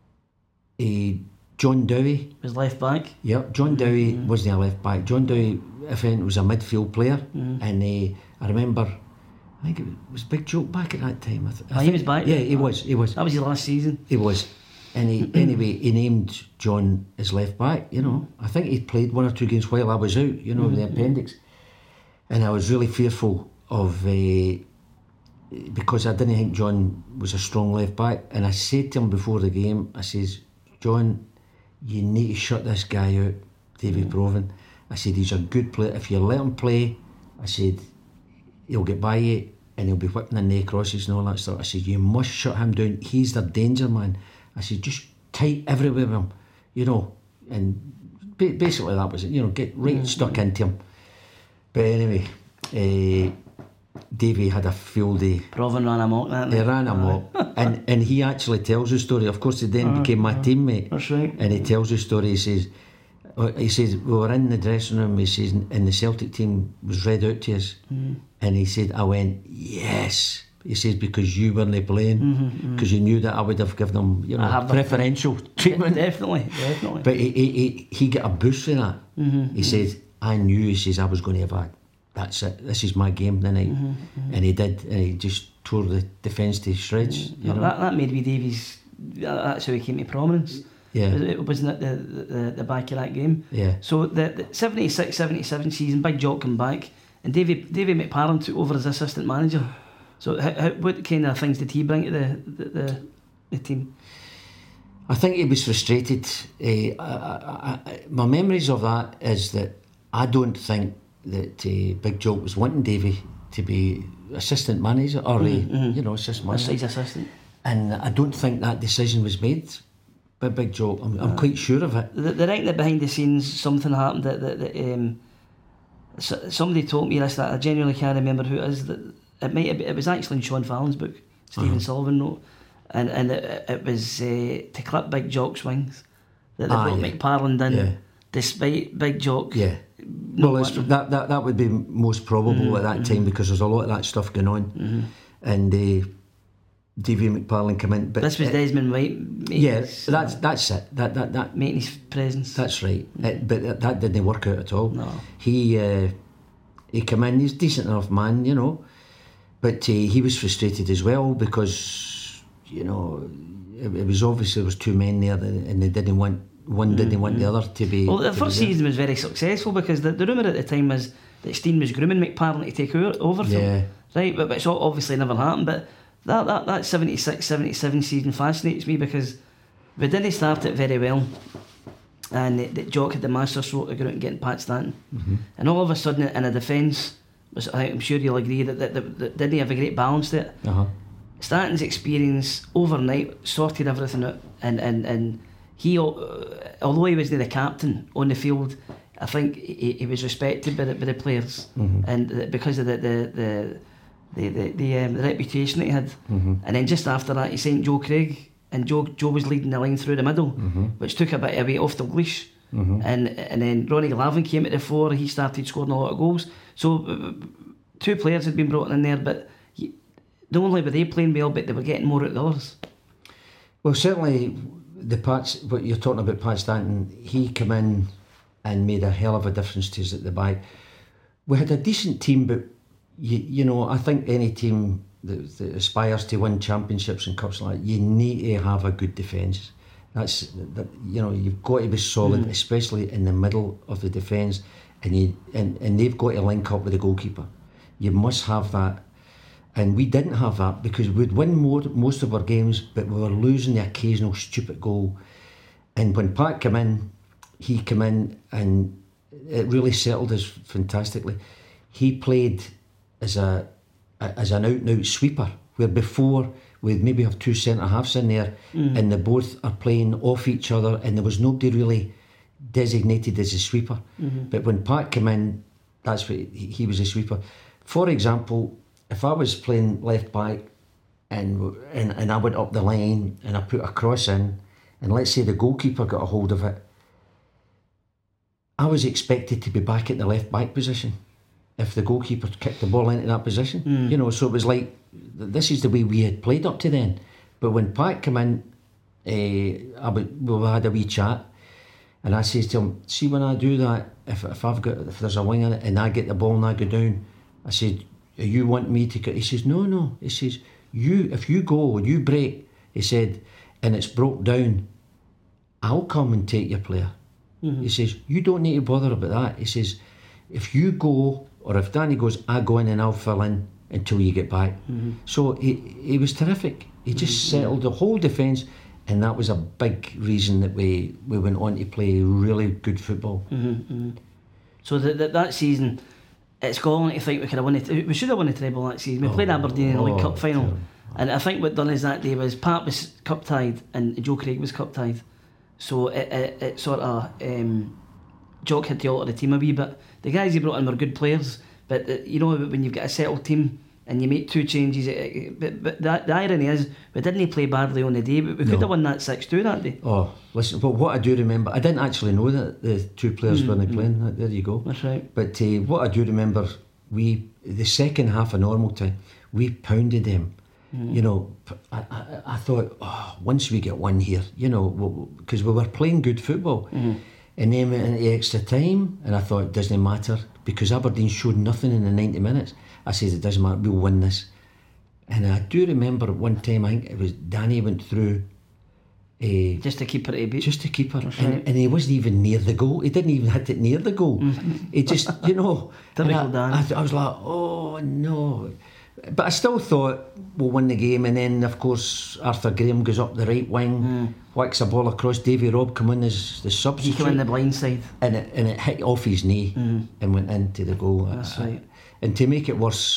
S3: John Dowie
S2: was left back.
S3: Yep, John Dowie wasn't a left back. John Dowie, if anything, was a midfield player. And I remember, I think it was Big Joke back at that time.
S2: He was back.
S3: Yeah, he was.
S2: That was his last season.
S3: He was. And anyway, he named John as left back. You know, I think he played one or two games while I was out. You know, with the appendix. And I was really fearful of. Because I didn't think John was a strong left back, and I said to him before the game, I says, John, you need to shut this guy out, Davy Provan. I said, he's a good player. If you let him play, I said, he'll get by you and he'll be whipping in the crosses and all that stuff. I said, you must shut him down. He's their danger man. I said, just tight everywhere with him, you know. And basically that was it, you know, get right stuck into him. But anyway, Davy had a field day.
S2: Provan ran amok that night.
S3: He ran amok. and he actually tells the story. Of course, he then became my teammate.
S2: That's right.
S3: And he tells the story. He says, we were in the dressing room, he says, and the Celtic team was read out to us. And he said, I went, yes. He says, because you weren't playing, because you knew that I would have given them, you know, preferential treatment.
S2: Definitely.
S3: But he got a boost for that. He said, I knew, he says, I was going to have a, that's it, this is my game tonight. And he did, and he just tore the defence to shreds. You know?
S2: That made me Davies, that's how he came to prominence.
S3: Yeah.
S2: It wasn't the back of that game.
S3: Yeah.
S2: So the 76-77 season, Big Jock came back, and Davy McParland took over as assistant manager. So what kind of things did he bring to the team?
S3: I think he was frustrated. My memories of that is that I don't think that Big Jock was wanting Davy to be assistant manager or assistant manager.
S2: Size assistant.
S3: And I don't think that decision was made by Big Joe. I'm quite sure of it.
S2: They reckon that behind the scenes something happened that somebody told me this that I genuinely can't remember who it is. That it was actually in Sean Fallon's book. Stephen Sullivan wrote, and it was to clip Big Jock's wings that they brought McParland in, despite Big Jock.
S3: Yeah. Well, that would be most probable at that time because there's a lot of that stuff going on, and Davy McParland came in. But
S2: this was Desmond White.
S3: That's it. That
S2: making his presence.
S3: That's right. But that didn't work out at all.
S2: No.
S3: He came in. He's a decent enough man, but he was frustrated as well because it was obvious there was two men there, and they didn't want. One didn't want the other to be.
S2: Well, the first season was very successful because the rumour at the time was that Stein was grooming McParland to take over from him. Right, but it's obviously never happened. But that 76-77 season fascinates me because we didn't start it very well, and that Jock had the master stroke to go out and get Pat Stanton, and all of a sudden in a defence, I'm sure you'll agree that didn't have a great balance to it. Stanton's experience overnight sorted everything out, and he, although he wasn't the captain on the field, I think he was respected by the players, and because of the reputation that he had. And then just after that, he sent Joe Craig, and Joe was leading the line through the middle, which took a bit of weight off the leash. And then Ronnie Glavin came at the fore. He started scoring a lot of goals. So two players had been brought in there, but not only were they playing well, but they were getting more out of the others.
S3: Well, certainly. What you're talking about, Pat Stanton, he came in and made a hell of a difference to us at the back. We had a decent team, but I think any team that aspires to win championships and cups like that, you need to have a good defence. You've got to be solid, especially in the middle of the defence, and they've got to link up with the goalkeeper. You must have that. And we didn't have that because we'd win most of our games, but we were losing the occasional stupid goal. And when Pat came in, he came in and it really settled us fantastically. He played as an out-and-out sweeper, where before we'd maybe have two centre-halves in there and they both are playing off each other and there was nobody really designated as a sweeper. But when Pat came in, that's what he was a sweeper. For example, if I was playing left back and I went up the line and I put a cross in, and let's say the goalkeeper got a hold of it, I was expected to be back at the left back position if the goalkeeper kicked the ball into that position. So it was like, this is the way we had played up to then. But when Pat came in, we had a wee chat, and I says to him, see, when I do that, if there's a wing in it and I get the ball and I go down, I said, you want me to... He says, no. He says, if you go, you break, he said, and it's broke down, I'll come and take your player. He says, you don't need to bother about that. He says, if you go, or if Danny goes, I go in and I'll fill in until you get back. So he was terrific. He just settled the whole defence, and that was a big reason that we went on to play really good football.
S2: So that season... At Scotland, I think we should have won the treble that season. We played Aberdeen in the League Cup final, terrible. And I think what done is that day was Pat was cup tied and Joe Craig was cup tied, so it sort of Jock had to alter the team a wee bit. The guys he brought in were good players, but when you've got a settled team and you make two changes, but the irony is we didn't play badly on the day, but we could have won that 6-2 that day.
S3: Oh, listen, but what I do remember, I didn't actually know that the two players weren't playing. There you go.
S2: That's right.
S3: But what I do remember, the second half of normal time, we pounded them. I thought, once we get one here, because we were playing good football. And then went into extra time, and I thought it doesn't matter because Aberdeen showed nothing in the 90 minutes. I said, it doesn't matter, we'll win this. And I do remember at one time, I think it was Danny went through
S2: just to keep her to beat.
S3: Just to keep her, and he wasn't even near the goal. He didn't even hit it near the goal. He just,
S2: Typical Dan.
S3: I was like, oh no. But I still thought we'll win the game, and then of course Arthur Graham goes up the right wing, whacks a ball across. Davy Robb come in as the substitute.
S2: He came in the blind side,
S3: and it hit off his knee and went into the goal.
S2: That's right.
S3: And to make it worse,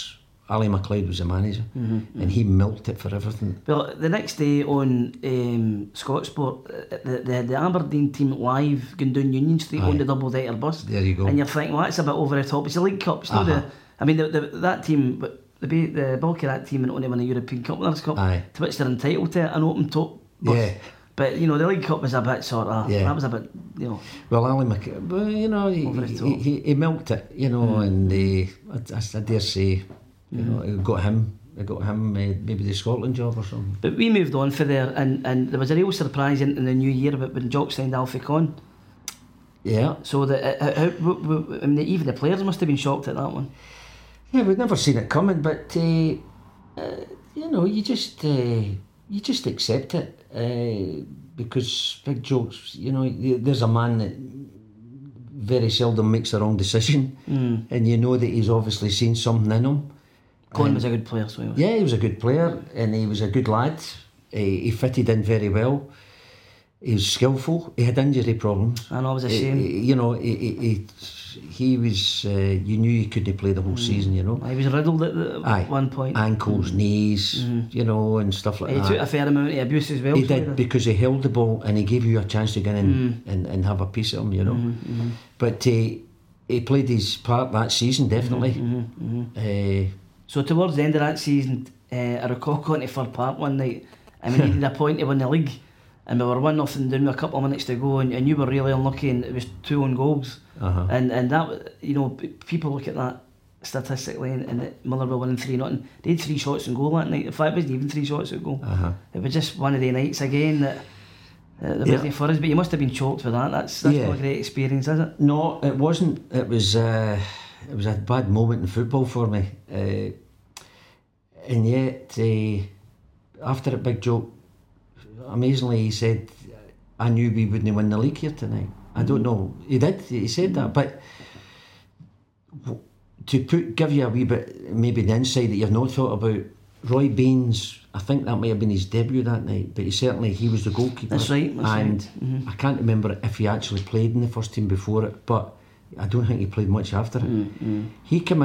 S3: Ali McLeod was the manager, and he milked it for everything.
S2: Well, the next day on Scott Sport, the Aberdeen team live going down Union Street on the double-decker bus.
S3: There you go.
S2: And you're thinking, well, that's a bit over the top. It's the League Cup. It's not I mean, that team, the bulk of that team went on to win a European Cup Winners' Cup, to which they're entitled to an open top bus. Yeah. But you know, the League Cup was a bit sort of that was a bit, you know.
S3: Well, Ali McLeod, you know, he milked it, you know, and I dare say, you know, it got him maybe the Scotland job or something.
S2: But we moved on for there, and there was a real surprise in the new year when Jock signed Alfie Conn.
S3: Yeah.
S2: So I mean, even the players must have been shocked at that one.
S3: Yeah, we'd never seen it coming, but you know, you just accept it because Big Jock's, you know, there's a man that very seldom makes the wrong decision, and you know that he's obviously seen something in him.
S2: Conn was a good player, so he was.
S3: Yeah, he was a good player, and he was a good lad. He fitted in very well. He was skillful. He had injury problems.
S2: I know, it was a shame.
S3: You know, he was. You knew he couldn't play the whole season. You know,
S2: he was riddled at one point.
S3: Ankles, knees, you know, and stuff like that.
S2: He took a fair amount of abuse as well.
S3: He did, because he held the ball and he gave you a chance to get in and have a piece of him. You know, but he played his part that season definitely.
S2: So towards the end of that season, I recall going to Fir Park one night, and we needed a point to win the league, and we were 1-0 down with a couple of minutes to go, and you were really unlucky, and it was 2 own goals, and that, you know, people look at that statistically, and Motherwell winning 3-0. They had 3 shots on goal that night. In fact, it wasn't even 3 shots on goal. It was just one of the nights again that there wasn't for us. But you must have been choked with that. That's not a great experience, is it?
S3: No, it wasn't. It was a bad moment in football for me. And yet, after it, Big Jock, amazingly, he said, I knew we wouldn't win the league here tonight. I don't know. He did, he said that. But to give you a wee bit, maybe the insight that you've not thought about, Roy Baines, I think that might have been his debut that night, but he was the goalkeeper.
S2: That's right.
S3: I can't remember if he actually played in the first team before it, but I don't think he played much after it. He came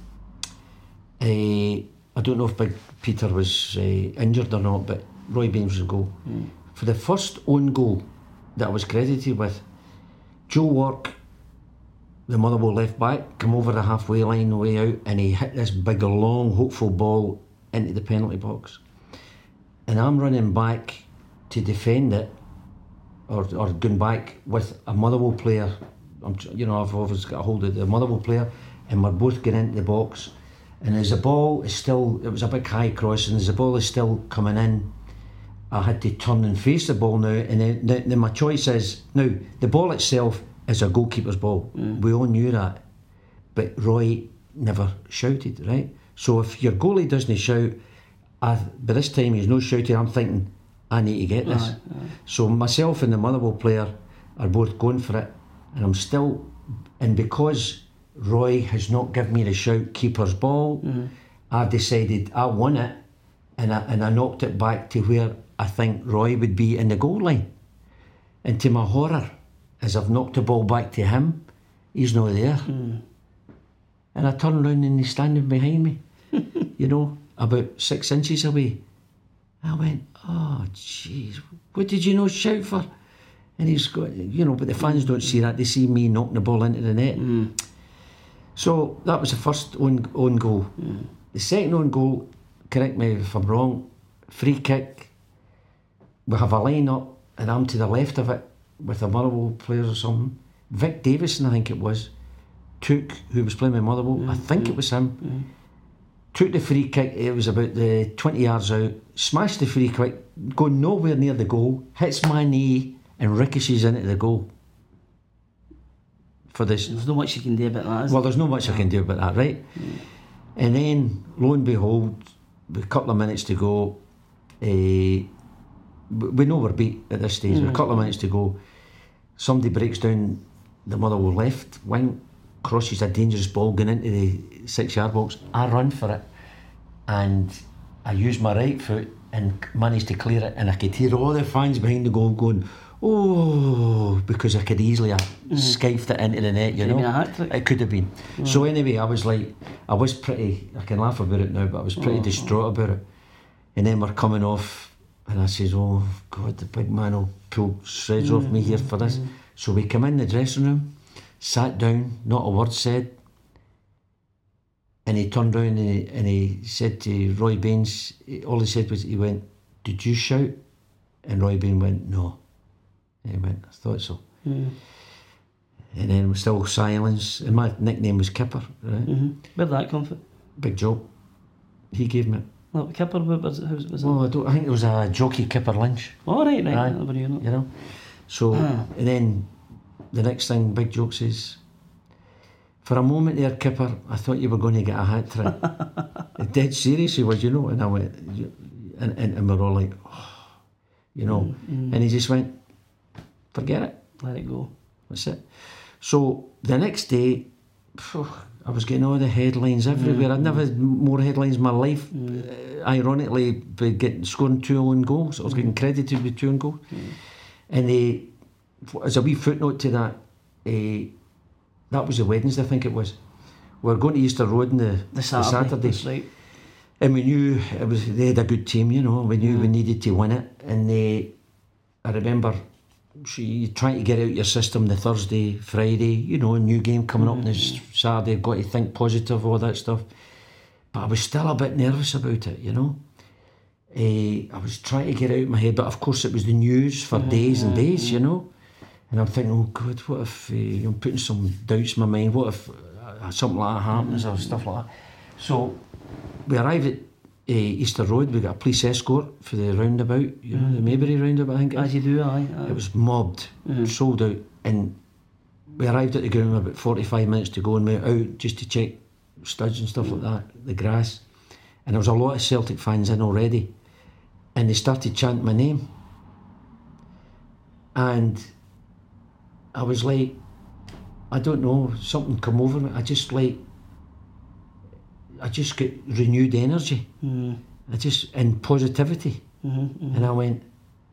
S3: in. I don't know if Big Peter was injured or not, but Roy Baines was a goal. For the first own goal that I was credited with, Joe Work, the Motherwell left back, come over the halfway line the way out, and he hit this big, long, hopeful ball into the penalty box. And I'm running back to defend it, or going back with a Motherwell player. I've always got a hold of the Motherwell player, and we're both getting into the box. And as the ball is still, it was a big high cross, and as the ball is still coming in, I had to turn and face the ball now. And then my choice is, now, the ball itself is a goalkeeper's ball. We all knew that. But Roy never shouted, right? So if your goalie doesn't shout, by this time he's no shouting, I'm thinking, I need to get this. So myself and the Motherwell player are both going for it, and I'm still, and because Roy has not given me the shout keeper's ball, I've decided I won it, and I knocked it back to where I think Roy would be in the goal line. And to my horror, as I've knocked the ball back to him, he's not there. And I turn around and he's standing behind me, you know, about 6 inches away. I went, oh jeez, what did you not shout for? And he's got, you know, but the fans don't see that, they see me knocking the ball into the net. So that was the first own goal. The second own goal, correct me if I'm wrong, free kick. We have a line up and I'm to the left of it with a Motherwell players or something. Vic Davison, I think it was, who was playing with Motherwell, I think it was him, took the free kick. It was about the 20 yards out, smashed the free kick, going nowhere near the goal, hits my knee and ricochets into the goal. For this,
S2: there's not much you can do about that, is
S3: well, there's not much I can do about that, right? And then, lo and behold, with a couple of minutes to go, we know we're beat at this stage. With a couple of minutes to go, somebody breaks down the Motherwell left wing, crosses a dangerous ball going into the 6-yard box. I run for it, and I use my right foot and manage to clear it, and I could hear all the fans behind the goal going, oh, because I could easily have skived it into the net, you
S2: Could have
S3: know.
S2: been a hat-trick.
S3: It could have been. So anyway, I was pretty, I can laugh about it now, but I was pretty distraught about it. And then we're coming off, and I says, oh God, the big man will pull shreds off me here for this. So we come in the dressing room, sat down, not a word said. And he turned round and he said to Roy Baines, all he said was, he went, did you shout? And Roy Baines went, no. And he went, I thought so. And then was still silence. And my nickname was Kipper, right?
S2: Where'd that come from?
S3: Big Joe. He gave me it.
S2: No, Kipper, what was it?
S3: Well, I think it was a jockey, Kipper Lynch.
S2: Oh, right.
S3: Aye.
S2: I never knew that.
S3: You know? So, and then the next thing Big Joe says, for a moment there, Kipper, I thought you were going to get a hat trick. Dead serious he was, you know. And I went, and we're all like, oh, you know. And he just went, forget it.
S2: Let it go.
S3: That's it. So the next day, I was getting all the headlines everywhere. I'd never had more headlines in my life. Ironically, by scoring 2 own goals. I was getting credited with 2 own goals. And as a wee footnote to that, that was the Wednesday, I think it was. We were going to Easter Road on the Saturday.
S2: That's right.
S3: And we knew they had a good team, you know. We knew we needed to win it. And I remember you trying to get out your system the Thursday, Friday, you know, a new game coming up on this Saturday, got to think positive, all that stuff. But I was still a bit nervous about it, you know. I was trying to get it out of my head, but of course it was the news for days and days, you know. And I'm thinking, oh God, what if I'm putting some doubts in my mind? What if something like that happens or stuff like that? So we arrived at Easter Road. We got a police escort for the roundabout, you know, the Maybury roundabout, I think.
S2: As you do, aye.
S3: It was mobbed, sold out, and we arrived at the ground with about 45 minutes to go, and we went out just to check studs and stuff like that, the grass. And there was a lot of Celtic fans in already, and they started chanting my name. And I was like, I don't know, something come over me. I just get renewed energy. And positivity. And I went,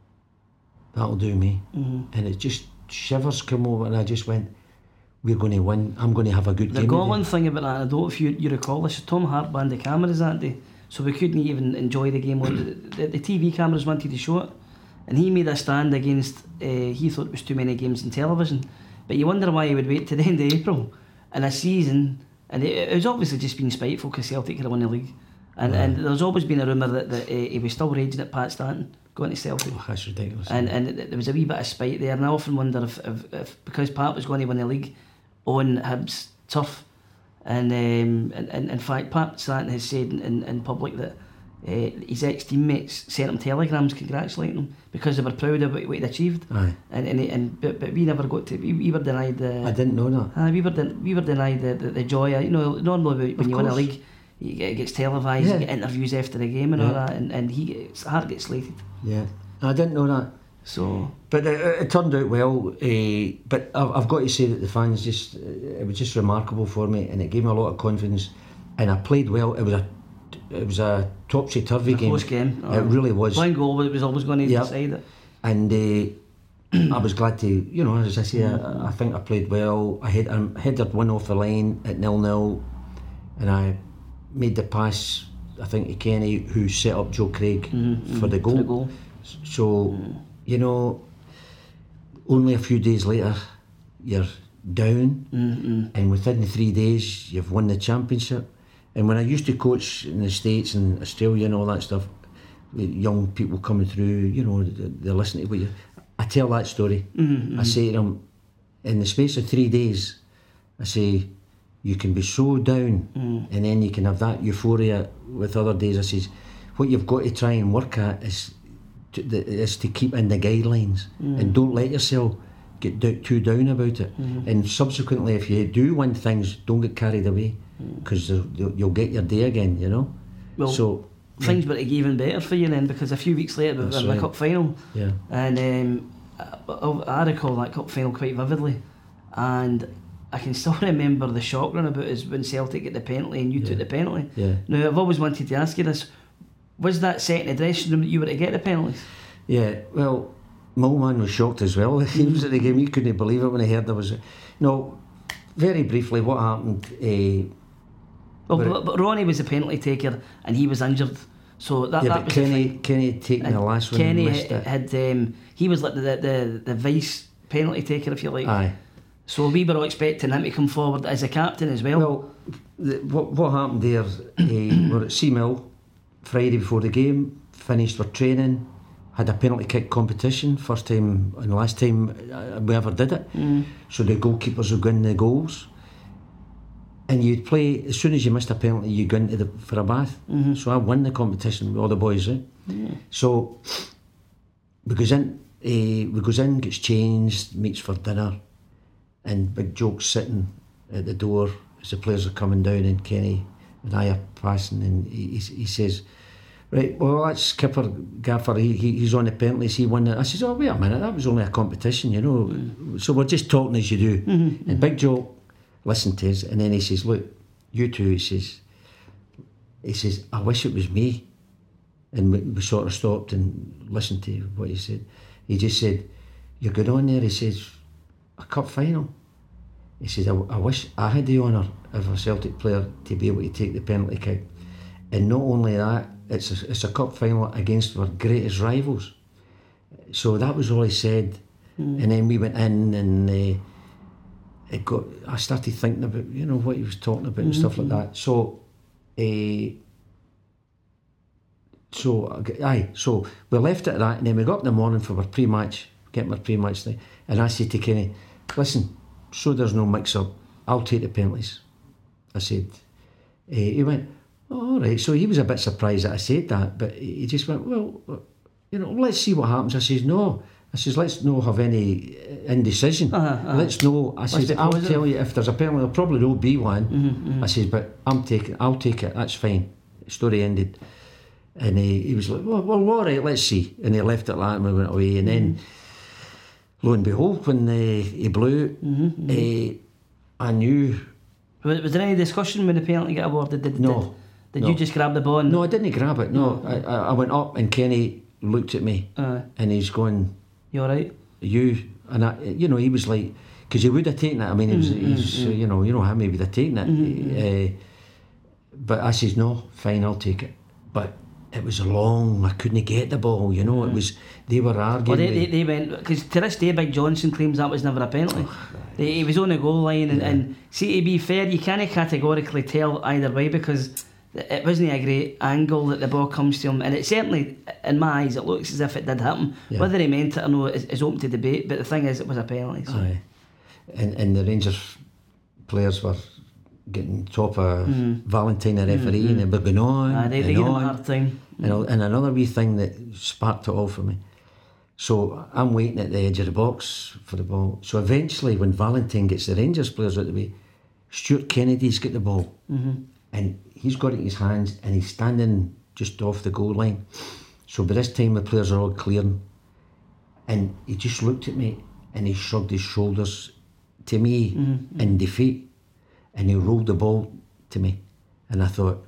S3: that'll do me. And it just shivers come over, and I just went, we're going to win. I'm going to have a good game.
S2: The galling thing about that, I don't know if you recall this, Tom Hart banned the cameras that day, so we couldn't even enjoy the game. The TV cameras wanted to show it, and he made a stand against, he thought it was too many games in television. But you wonder why he would wait to the end of April in a season, and it was obviously just being spiteful because Celtic had won the league. And there's always been a rumour that he was still raging at Pat Stanton going to Celtic.
S3: Oh, that's ridiculous.
S2: And there was a wee bit of spite there, and I often wonder if because Pat was going to win the league on Hibs turf, and in fact Pat Stanton has said in public that his ex-teammates sent him telegrams congratulating him because they were proud of what he'd achieved.
S3: Aye.
S2: But we never got to. We were denied the.
S3: I didn't know that.
S2: We were denied the joy. You know, normally when you win a league, it gets televised. You get interviews after the game and all that, and Hart gets slated.
S3: Yeah, I didn't know that.
S2: So,
S3: but it turned out well. But I've got to say that the fans it was just remarkable for me, and it gave me a lot of confidence. And I played well. It was a topsy-turvy game.
S2: Close game.
S3: It really was.
S2: One goal, it was always going to decide it.
S3: And I was glad to, you know, as I say, I think I played well. I headed one off the line at 0-0, and I made the pass, I think, to Kenny, who set up Joe Craig for the goal. So, you know, only a few days later, you're down, and within the 3 days, you've won the championship. And when I used to coach in the States and Australia and all that stuff, with young people coming through, you know, they're listening to what you... I tell that story. I say to them, in the space of 3 days, I say, you can be so down and then you can have that euphoria with other days. I says, what you've got to try and work at is to keep in the guidelines and don't let yourself get too down about it. And subsequently, if you do win things, don't get carried away, because you'll get your day again, you know.
S2: Well, so things were even better for you then, because a few weeks later we were in the cup final, and I recall that cup final quite vividly, and I can still remember the shock run about us when Celtic get the penalty and you took the penalty. Now I've always wanted to ask you this: was that set in the dressing room that you were to get the penalties?
S3: Yeah, well, Mulman was shocked as well. He was at the game. He couldn't believe it when he heard there was. No, very briefly, what happened?
S2: But Ronnie was the penalty taker, and he was injured. So that
S3: but
S2: was
S3: Kenny had taken the last one.
S2: Kenny
S3: and missed it.
S2: had he was like the vice penalty taker, if you like.
S3: Aye.
S2: So we were all expecting him to come forward as a captain as well.
S3: Well, what happened there? We're at Seamill Friday before the game. Finished our training. Had a penalty kick competition. First time and last time we ever did it. So the goalkeepers would go in the goals. And you'd play, as soon as you missed a penalty, you go into for a bath. So I won the competition with all the boys, right? So we goes in, gets changed, meets for dinner, and Big Joke's sitting at the door as the players are coming down, and Kenny and I are passing, and he says, right, well, that's skipper Gaffer, he's on the penalties, he won it. I says, oh, wait a minute, that was only a competition, you know. So we're just talking as you do. And Big Joke listened to us, and then he says, look, you two, he says, I wish it was me. And we sort of stopped and listened to what he said. He just said, you're good on there. He says, a cup final. He says, I wish I had the honour of a Celtic player to be able to take the penalty kick. And not only that, it's a cup final against our greatest rivals. So that was all he said. And then we went in, and I started thinking about, you know, what he was talking about and stuff like that. So we left it at that, and then we got up in the morning for our pre-match, getting our pre-match thing, and I said to Kenny, listen, so there's no mix-up, I'll take the penalties. I said, he went, oh, all right. So he was a bit surprised that I said that, but he just went, well, you know, let's see what happens. I says, no. I says, let's not have any indecision. Let's know. I says, I'll tell you if there's a penalty, there'll probably will be one. I says, but I'll take it, that's fine. Story ended. And he was like, well, all right, let's see. And he left it like that, and we went away. And then, lo and behold, when he blew, I knew.
S2: Was there any discussion when the penalty got awarded?
S3: No.
S2: Did you just grab the ball?
S3: No, I didn't grab it. No, I went up, and Kenny looked at me, and he's going, "You all right?" You and I, you know, he was like, because he would have taken it. I mean, he's you know how he would have taken it. But I says, no, fine, I'll take it. But it was long. I couldn't get the ball. You know, it was. They were arguing.
S2: Well, they went, because to this day, Big Johnson claims that was never a penalty. He was on the goal line, and see, to be fair, you can't categorically tell either way, because it wasn't a great angle that the ball comes to him, and it certainly, in my eyes, it looks as if it did happen. Whether he meant it or no is open to debate, but the thing is, it was a penalty. So.
S3: Aye. And the Rangers players were getting top of Valentine, the referee, and they were going on.
S2: They gave him a hard time.
S3: And another wee thing that sparked it all for me. So I'm waiting at the edge of the box for the ball. So eventually, when Valentine gets the Rangers players out of the way, Stuart Kennedy's got the ball. And he's got it in his hands, and he's standing just off the goal line. So by this time the players are all clearing, and he just looked at me and he shrugged his shoulders to me in defeat, and he rolled the ball to me, and I thought,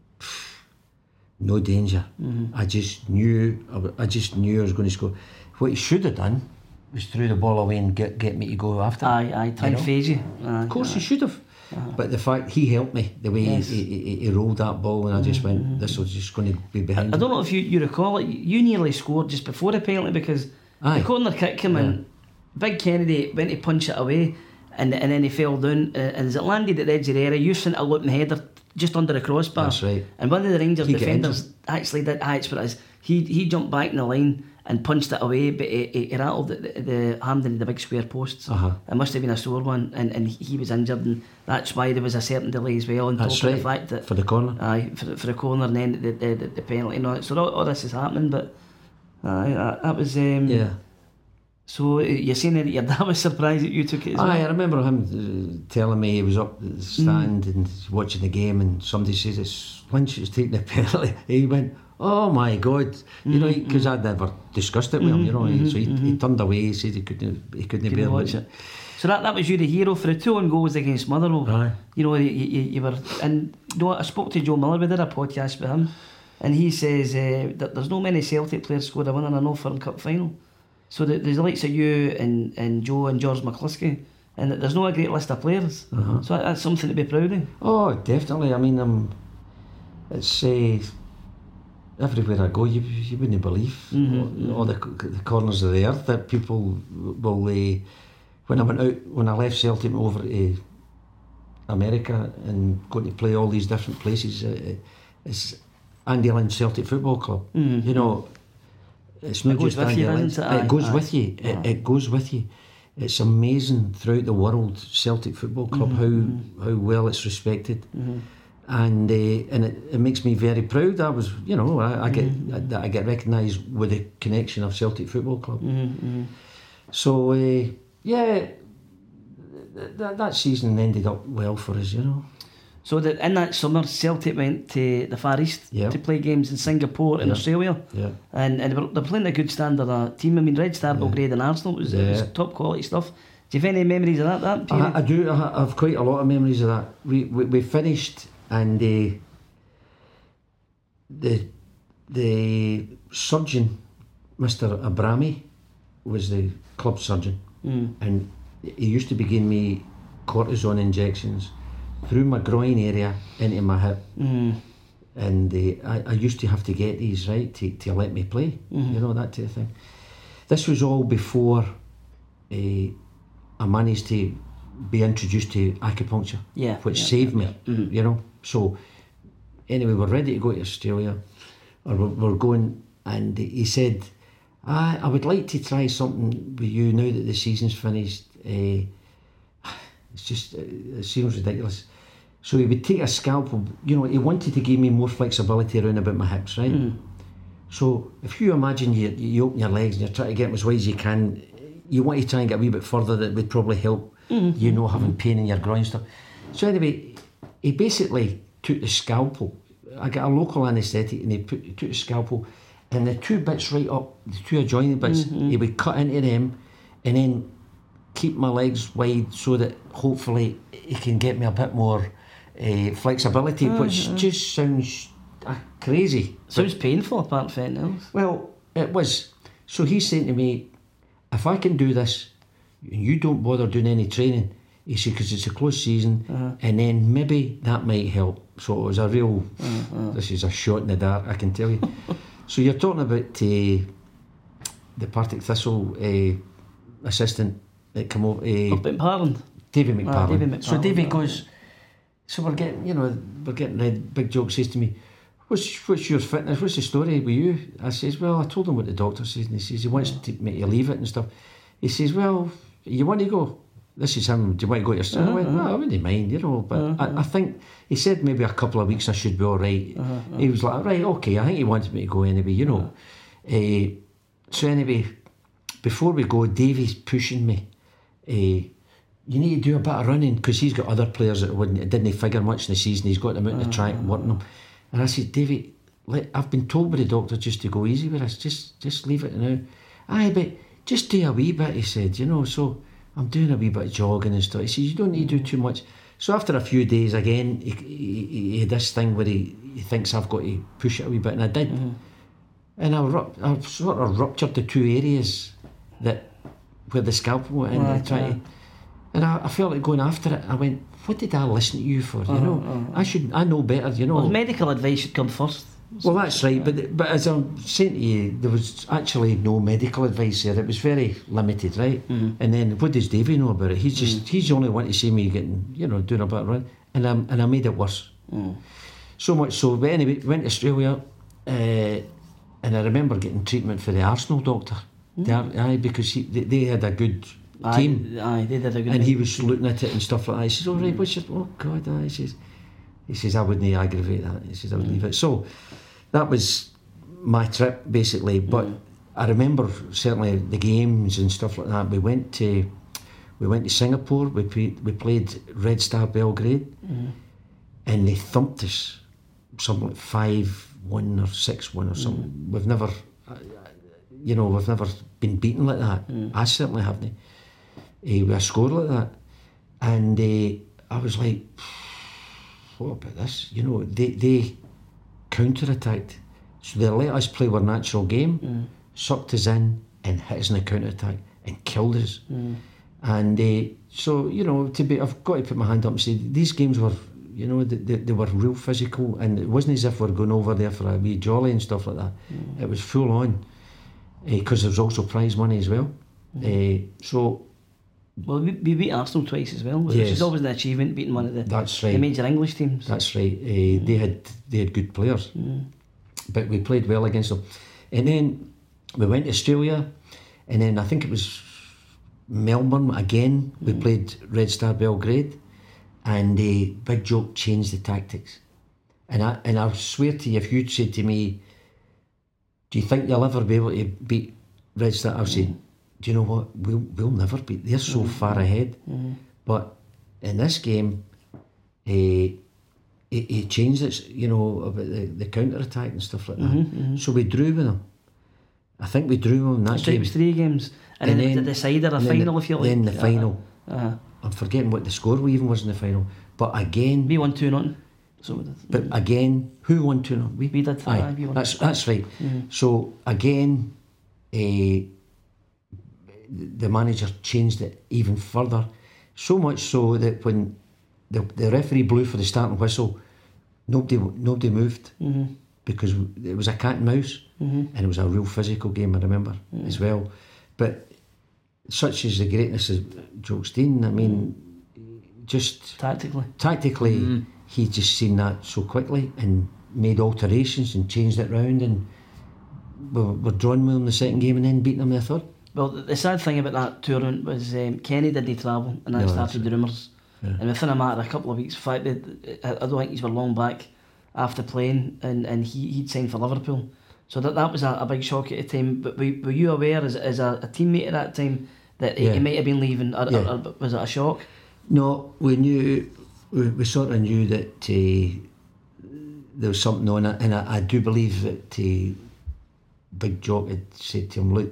S3: no danger. I just knew I was going to score. What he should have done was threw the ball away and get me to go after.
S2: Aye, time phase you.
S3: Of course he should have. But the fact he helped me, the way he rolled that ball, and I just went, this was just going to be behind.
S2: I don't know if you recall it, you nearly scored just before the penalty, because the corner kick came in, Big Kennedy went to punch it away, and then he fell down, and as it landed at the edge of the area, you sent a looking header just under the crossbar.
S3: That's right.
S2: And one of the Rangers defenders actually did, it's what it is, he jumped back in the line and punched it away, but he rattled the hand into the big square posts. It must have been a sore one, and he was injured, and that's why there was a certain delay as well, on top of the fact that
S3: for the corner.
S2: For the corner, and then the penalty and all that. So all this is happening, but that was So you're saying that your dad was surprised that you took it as well?
S3: I remember him telling me he was up at the stand and watching the game, and somebody says it's Lynch who's taking the penalty. He went, oh my God, you know, because I'd never discussed it with him, you know. So he turned away. He said he couldn't bear watch it.
S2: So that was you the hero for the 2 own goals against Motherwell.
S3: Aye.
S2: You know, you were, and you know, I spoke to Joe Miller. We did a podcast with him, and he says that there's no many Celtic players scored a winner in an All Firm Cup final. So there's the likes of you and Joe and George McCluskey, and there's not a great list of players. So that's something to be proud of.
S3: Oh, definitely. I mean, it's everywhere I go, you wouldn't believe all the corners of the earth that people will. When I left Celtic over to America and going to play all these different places, it's Andy Lynch Celtic Football Club. You know, it's not just Andy Lynch. It goes with you. It goes with you. It's amazing throughout the world, Celtic Football Club, how well it's respected. And it makes me very proud. I was, you know, I get recognised with the connection of Celtic Football Club. So yeah, that season ended up well for us, you know.
S2: So in that summer, Celtic went to the Far East to play games in Singapore and Australia. And they're playing a good standard team. I mean, Red Star Belgrade and Arsenal, it was top quality stuff. Do you have any memories of that period?
S3: I do. I have quite a lot of memories of that. We finished, and the surgeon, Mr. Abrami, was the club surgeon, and he used to be giving me cortisone injections through my groin area into my hip, and I used to have to get these, right, to let me play, you know, that type of thing. This was all before I managed to be introduced to acupuncture, which saved me, you know. So anyway, we're ready to go to Australia, or we're going, and he said, I would like to try something with you now that the season's finished. It's just, it seems ridiculous. So he would take a scalpel, you know, he wanted to give me more flexibility around about my hips, right? So if you imagine you open your legs and you're trying to get them as wide as you can, you want to try and get a wee bit further, that would probably help, you know, having pain in your groin and stuff. So anyway, he basically took the scalpel. I got a local anaesthetic, and he took the scalpel, and the two bits right up, the two adjoining bits, he would cut into them and then keep my legs wide so that hopefully he can get me a bit more flexibility, which just sounds crazy.
S2: Sounds painful apart from anything else.
S3: Well, it was. So he's saying to me, if I can do this, you don't bother doing any training. He said, because it's a close season, and then maybe that might help. So it was a real, this is a shot in the dark, I can tell you. So you're talking about the Partick Thistle assistant that come over.
S2: Up in Parland.
S3: David McParland.
S2: David McParland.
S3: So David goes, so we're getting Red Big Jock says to me, what's your fitness? What's the story with you? I says, well, I told him what the doctor says, and he says he wants me to leave it and stuff. He says, well, you want to go? This is him. Do you want to go yourself? I went, well, I wouldn't mind, you know, but I think he said maybe a couple of weeks I should be all right. He was like, right, okay. I think he wanted me to go anyway, you know. So anyway, before we go, Davey's pushing me. You need to do a bit of running, because he's got other players that didn't figure much in the season. He's got them out on the track working them. And I said, Davey, I've been told by the doctor just to go easy with us. Just leave it now. Aye, but just do a wee bit, he said, you know. So I'm doing a wee bit of jogging and stuff. He says, you don't need to do too much. So after a few days, again, he had this thing where he thinks I've got to push it a wee bit, and I did. And I sort of ruptured the two areas where the scalpel went in. And I felt like going after it. I went, what did I listen to you for? You know, I know better, you know.
S2: Well, medical advice should come first.
S3: Well, that's right, but as I'm saying to you, there was actually no medical advice there. It was very limited, right? And then what does Davey know about it? He's the only one to see me getting, you know, doing a bit of run, and I made it worse. So much so. But anyway, went to Australia, and I remember getting treatment for the Arsenal doctor. Because they had a good team.
S2: Aye, they did a good.
S3: And he was looking at it and stuff like that. He says, "All right, what's your? Oh God!" He says, "I wouldn't aggravate that." He says, "I would leave it." So that was my trip basically. But I remember certainly the games and stuff like that. We went to Singapore. We played Red Star Belgrade, and they thumped us something like 5-1 or 6-1 or something. We've never been beaten like that. I certainly haven't. With a score like that, and I was like, what about this? You know, they counter-attacked, so they let us play our natural game, sucked us in, and hit us in the counter attack and killed us. And so, you know, I've got to put my hand up and say these games were, you know, they were real physical, and it wasn't as if we're going over there for a wee jolly and stuff like that. It was full on, because there was also prize money as well.
S2: Well, we beat Arsenal twice as well, which is always an achievement, beating one of the major English teams.
S3: That's right. They had good players, but we played well against them. And then we went to Australia, and then I think it was Melbourne again. We played Red Star Belgrade, and Big Joke changed the tactics. And I swear to you, if you'd said to me, "Do you think you'll ever be able to beat Red Star?" I'd say, "Do you know what? We'll never beat. They're so far ahead." But in this game, he changed it. You know, about the counter attack and stuff like that. So we drew with them. I think we drew them in that game.
S2: It was 3 games, and then the decider, a final, if you like.
S3: Then the final. I'm forgetting what the score even was in the final. But again,
S2: we won 2-0. So
S3: but again, who won 2-0?
S2: We did.
S3: Aye,
S2: we won.
S3: That's right. So again, the manager changed it even further, so much so that when the referee blew for the starting whistle, nobody moved, because it was a cat and mouse, and it was a real physical game, I remember, as well. But such is the greatness of Jock Stein. I mean, just tactically, he just seen that so quickly and made alterations and changed it round, and we're drawn with him the second game and then beating him the third.
S2: Well, the sad thing about that tournament was Kenny didn't travel, and that started the rumours. And within a matter of a couple of weeks, in fact, I don't think he's were long back after playing, and he'd signed for Liverpool. So that was a big shock at the time. But were you aware as a teammate at that time that he might have been leaving, or was it a shock?
S3: No, we knew. We sort of knew that there was something on it, and I do believe that Big Jock had said to him, "Look,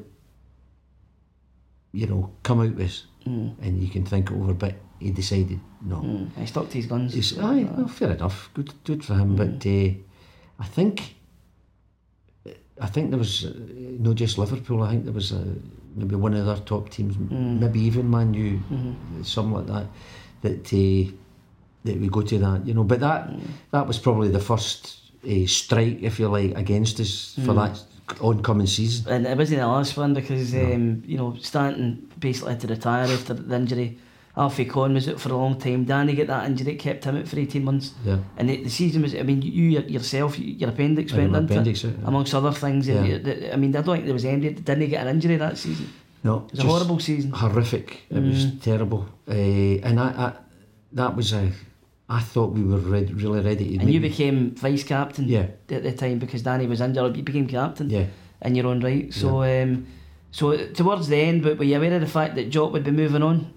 S3: you know, come out with us, and you can think it over." But he decided no.
S2: He stuck to his guns.
S3: Well, fair enough. Good for him. But I think there was not just Liverpool. I think there was maybe one of their top teams, maybe even Man U, something like that. That we go to that, you know. But that was probably the first strike, if you like, against us for that oncoming season.
S2: And it wasn't the last one, because you know, Stanton basically had to retire after the injury. Alfie Conn was out for a long time. Danny got that injury, it kept him out for 18 months. And the season was, I mean, you yourself, your appendix went into it, amongst other things. I mean, I don't think there was anybody that didn't get an injury that season.
S3: No,
S2: it was a horrible season.
S3: Horrific. It was terrible. And that was I thought we were really ready to.
S2: And you became vice captain at the time, because Danny was injured. You became captain in your own right. So, so towards the end, but were you aware of the fact that Jock would be moving on?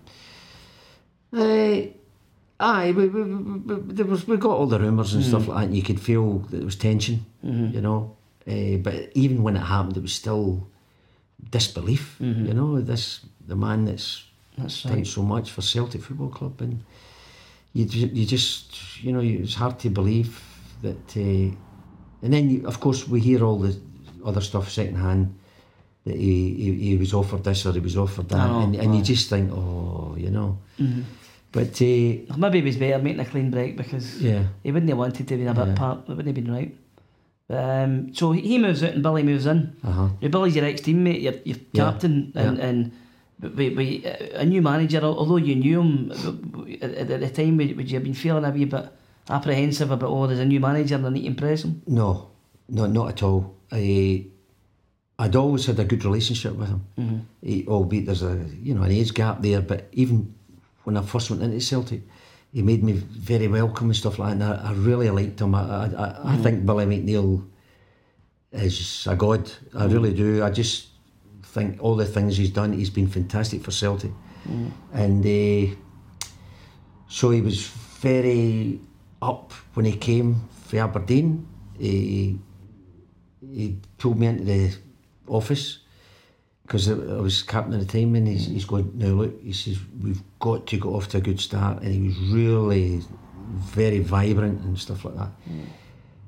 S3: Aye, we got all the rumours and stuff like that, and you could feel that there was tension, you know. But even when it happened, it was still disbelief, you know. The man that's done so much for Celtic Football Club, and you just, you know, it's hard to believe that. And then, of course, we hear all the other stuff second hand, that he was offered this or he was offered that, and you just think, oh, you know. But
S2: maybe it was better making a clean break, because he wouldn't have wanted to be a bit part. It wouldn't have been right. So he moves out and Billy moves in. Billy's your ex-teammate, your captain, and a new manager. Although you knew him at the time, would you have been feeling a wee bit apprehensive about, there's a new manager and I need to impress him?
S3: No, not at all. I'd always had a good relationship with him. Albeit there's an age gap there, but even when I first went into Celtic, he made me very welcome and stuff like that, and I really liked him. I think Billy McNeil is a god. I really do. I just think all the things he's done, he's been fantastic for Celtic. And so he was very up when he came for Aberdeen. He pulled me into the office, because I was captain at the time, and he's going, "Now look," he says, "we've got to get off to a good start." And he was really very vibrant and stuff like that.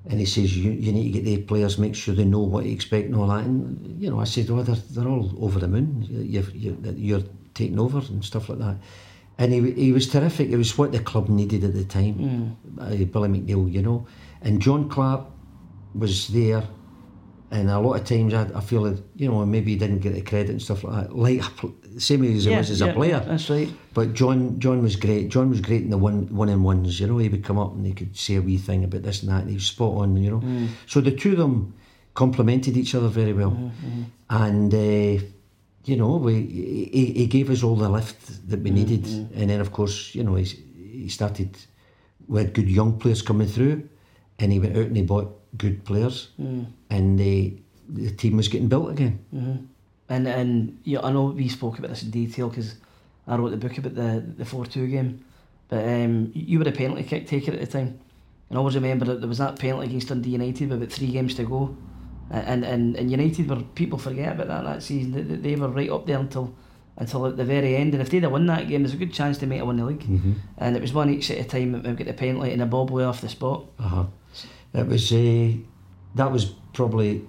S3: And he says, you need to get the players, make sure they know what to expect and all that. And, you know, I said, oh, they're all over the moon. You're taking over and stuff like that. And he was terrific. It was what the club needed at the time. Billy McNeil, you know. And John Clark was there. And a lot of times I feel that, you know, maybe he didn't get the credit and stuff like that. Like, same as he was as a player.
S2: That's right.
S3: But John was great. John was great in the one-on-ones, you know. He would come up and he could say a wee thing about this and that, and he was spot on, you know. So the two of them complemented each other very well. And, you know, he gave us all the lift that we needed. And then, of course, you know, he started, we had good young players coming through, and he went out and he bought good players, and the team was getting built again.
S2: And yeah, I know we spoke about this in detail because I wrote the book about the 4-2 game, but you were a penalty kick taker at the time, and I always remember that there was that penalty against Dundee United with about 3 games to go, and United were, people forget about that season, they were right up there until at the very end, and if they'd have won that game, there's a good chance they might have won the league. And it was one each at a time that we got the penalty and a bob way off the spot.
S3: It was that was probably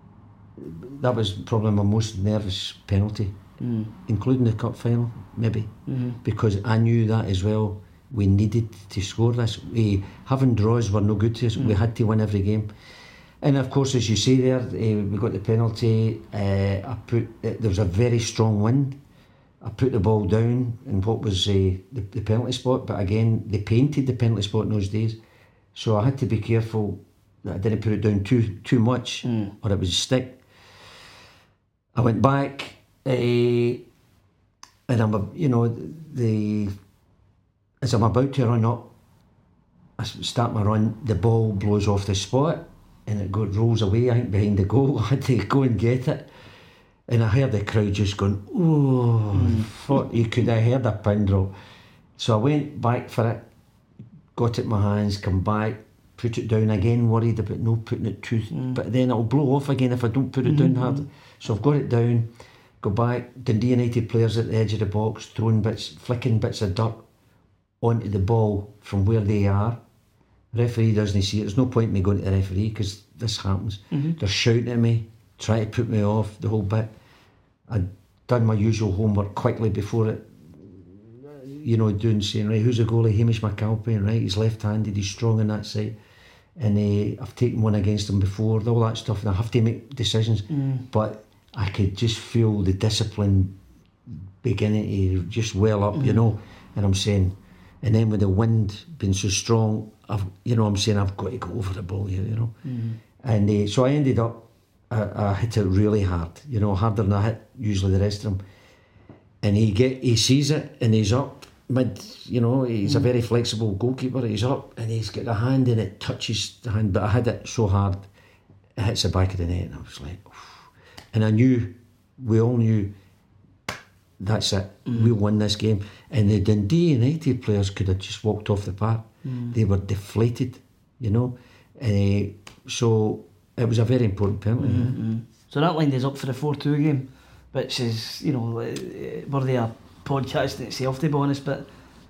S3: my most nervous penalty, including the cup final, maybe, because I knew that as well. We needed to score this. Having draws were no good to us. We had to win every game. And of course, as you say there, we got the penalty. There was a very strong wind. I put the ball down in what was the penalty spot, but again, they painted the penalty spot in those days. So I had to be careful that I didn't put it down too much, or it would stick. I went back, and I'm, you know, as I'm about to run up, I start my run, the ball blows off the spot, and it rolls away, I think, behind the goal. I had to go and get it, and I heard the crowd just going, oh, you could have heard a pin drop. So I went back for it, got it in my hands, come back, put it down again, worried about not putting it too, but then it'll blow off again if I don't put it down hard. So I've got it down, go back, Dundee United players at the edge of the box, flicking bits of dirt onto the ball from where they are. The referee doesn't see it. There's no point in me going to the referee because this happens. They're shouting at me, trying to put me off, the whole bit. I'd done my usual homework quickly before it, you know, saying, right, who's the goalie? Hamish McAlpine, right, he's left-handed, he's strong on that side, and I've taken one against him before, all that stuff, and I have to make decisions, but I could just feel the discipline beginning to just well up, you know, and I'm saying, and then with the wind being so strong, I'm saying I've got to go over the ball here, you know, and so I ended up, I hit it really hard, you know, harder than I hit usually the rest of them, and he sees it and he's up mid, you know, he's a very flexible goalkeeper, he's up and he's got the hand and it touches the hand, but I had it so hard it hits the back of the net, and I was like, oof. And we all knew that's it, we won this game. And the Dundee United players could have just walked off the park. They were deflated, you know, so it was a very important penalty.
S2: So that lined us up for the 4-2 game, which is, you know, worthy of podcast in itself, to be honest. But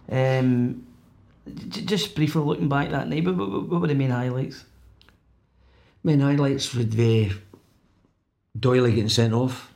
S2: just briefly looking back that night, what were the main highlights?
S3: Main highlights would be Doyley getting sent off.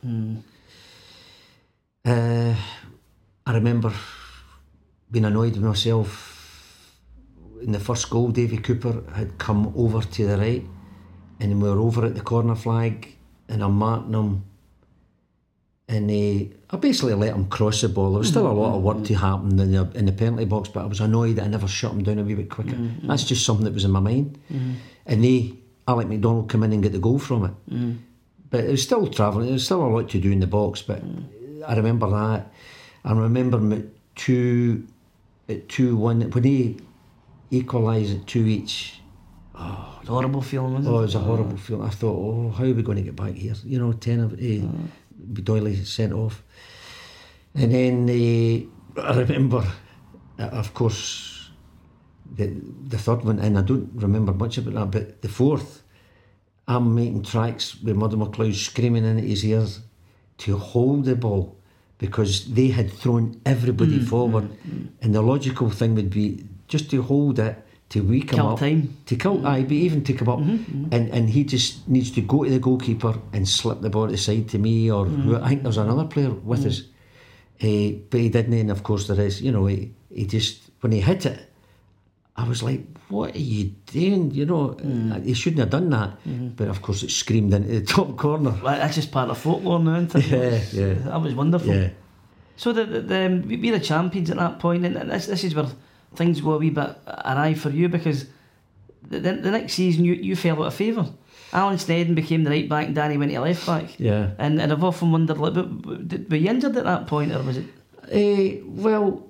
S3: I remember being annoyed with myself. In the first goal, Davy Cooper had come over to the right, and we were over at the corner flag, and I'm marking him, and I basically let him cross the ball. There was still a lot of work to happen in the penalty box, but I was annoyed that I never shut him down a wee bit quicker. That's just something that was in my mind. And Alec McDonald come in and get the goal from it. But it was still travelling, there was still a lot to do in the box, but I remember that. I remember him at 2-1, when they equalised at 2 each.
S2: Oh, it's a horrible feeling, wasn't it?
S3: Oh, it was a horrible feeling. I thought, how are we going to get back here? You know, 10 of Doyley sent off. And then I remember, of course, the third one, and I don't remember much about that, but the fourth, I'm making tracks with Murdo McLeod screaming in his ears to hold the ball because they had thrown everybody forward, and the logical thing would be just to hold it to weak him
S2: Kill
S3: up,
S2: time.
S3: to kill, aye, but even to come up, and he just needs to go to the goalkeeper and slip the ball to the side to me, or I think there's another player with us, but he didn't. And of course there is, he just, when he hit it, I was like, what are you doing? He shouldn't have done that. But of course it screamed into the top corner.
S2: Well, that's just part of folklore now, isn't it?
S3: Yeah.
S2: That was wonderful.
S3: Yeah.
S2: So we the champions at that point, and this is where things go a wee bit awry for you, because the next season you fell out of favour. Alan Snedden became the right back and Danny went to left back.
S3: Yeah.
S2: And I've often wondered, like, were you injured at that point, or was it?
S3: Well,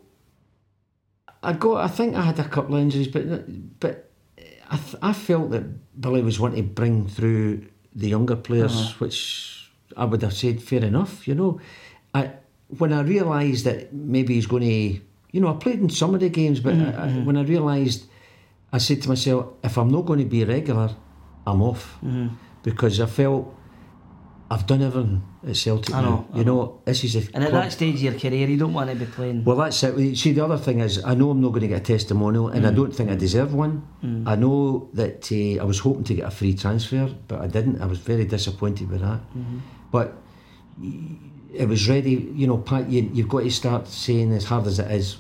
S3: I think I had a couple of injuries, but I felt that Billy was wanting to bring through the younger players, which I would have said fair enough. When I realised that maybe he's going to, I played in some of the games, but when I realised, I said to myself, if I'm not going to be regular, I'm off, because I felt I've done everything at Celtic.
S2: I know.
S3: This is
S2: and at that stage of your career, you don't want to be playing.
S3: Well, that's it. See, the other thing is, I know I'm not going to get a testimonial, and I don't think I deserve one. I know that I was hoping to get a free transfer, but I didn't. I was very disappointed with that. But it was ready. Pat, you've got to start saying, as hard as it is,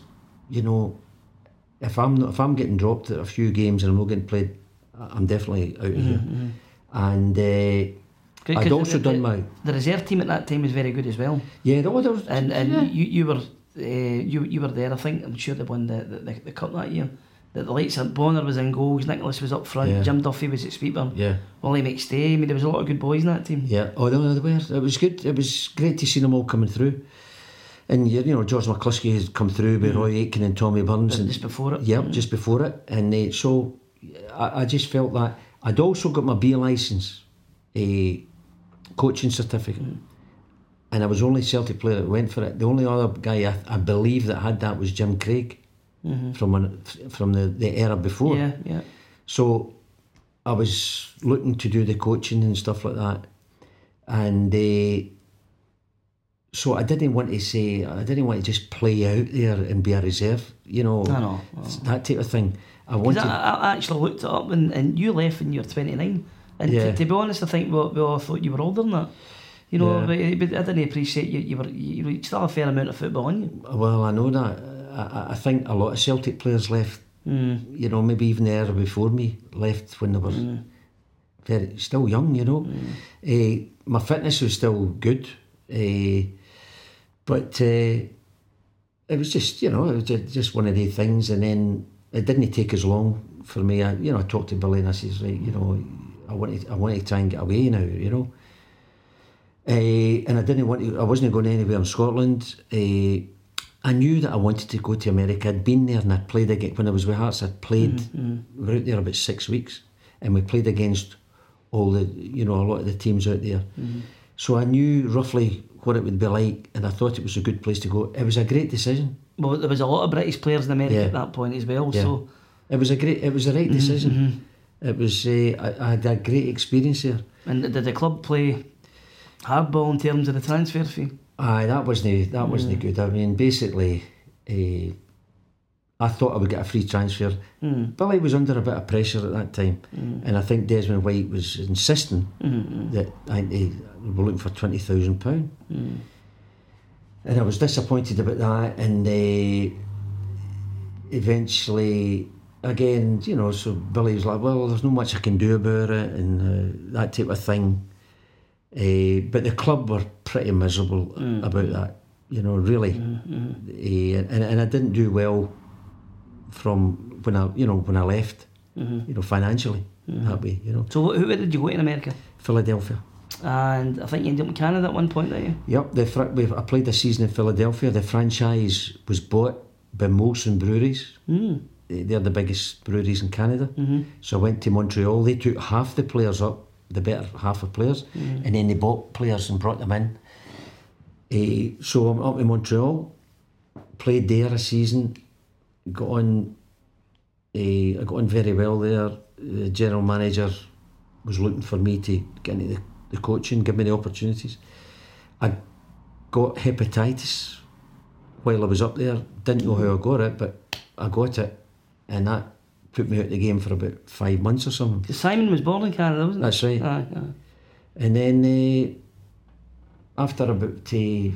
S3: if I'm getting dropped at a few games and I'm not getting played, I'm definitely out of here. And I'd also done
S2: the reserve team at that time was very good as well.
S3: Yeah,
S2: you were there. I think, I'm sure they won the cup that year. The likes of Bonner was in goals, Nicholas was up front, Jim Duffy was at sweeper, Willie McStay. I mean, there was a lot of good boys in that team.
S3: Yeah, there were. It was good. It was great to see them all coming through. And George McCluskey has come through with Roy Aitken and Tommy Burns, and
S2: just before it.
S3: Yeah, just before it. And so I just felt that I'd also got my B licence, a coaching certificate, and I was only Celtic player that went for it. The only other guy I believe that had that was Jim Craig, from the era before.
S2: Yeah.
S3: So I was looking to do the coaching and stuff like that, and so I didn't want to just play out there and be a reserve, that type of thing.
S2: I actually looked it up, and you left when you were 29. And to be honest, I think we all thought you were older than that. But I didn't appreciate you still a fair amount of football in you.
S3: Well, I know that. I think a lot of Celtic players left, maybe even the era before me, left when they were very still young, my fitness was still good, but it was just, just one of the things. And then it didn't take as long for me. I talked to Billy and I says, right, I want to try and get away now, and I wasn't going anywhere in Scotland. I knew that I wanted to go to America. I'd been there and I'd played again when I was with Hearts. I'd played. We were out there about 6 weeks, and we played against all the, a lot of the teams out there. So I knew roughly what it would be like, and I thought it was a good place to go. It was a great decision.
S2: Well, there was a lot of British players in America at that point as well.
S3: Yeah.
S2: So
S3: it was the right decision. It was. I had a great experience there.
S2: And did the club play hardball in terms of the transfer fee?
S3: Aye, that wasn't good. I mean, basically, I thought I would get a free transfer. Billy was under a bit of pressure at that time, and I think Desmond White was insisting that I think they were looking for £20,000, and I was disappointed about that. And eventually, again, so Billy was like, "Well, there's not much I can do about it," and that type of thing. But the club were pretty miserable about that, really. And I didn't do well from when I left, financially, that way,
S2: So where did you go in America?
S3: Philadelphia.
S2: And I think you ended up in Canada at one point, didn't you?
S3: Yep, I played a season in Philadelphia. The franchise was bought by Molson Breweries. They're the biggest breweries in Canada. So I went to Montreal. They took half the players up, the better half of players, and then they bought players and brought them in. So I'm up in Montreal, played there a season, got on very well there. The general manager was looking for me to get into the coaching, give me the opportunities. I got hepatitis while I was up there. Didn't know how I got it, but I got it, and that put me out of the game for about 5 months or something.
S2: Simon was born in Canada, wasn't he?
S3: That's right.
S2: Aye.
S3: And then after about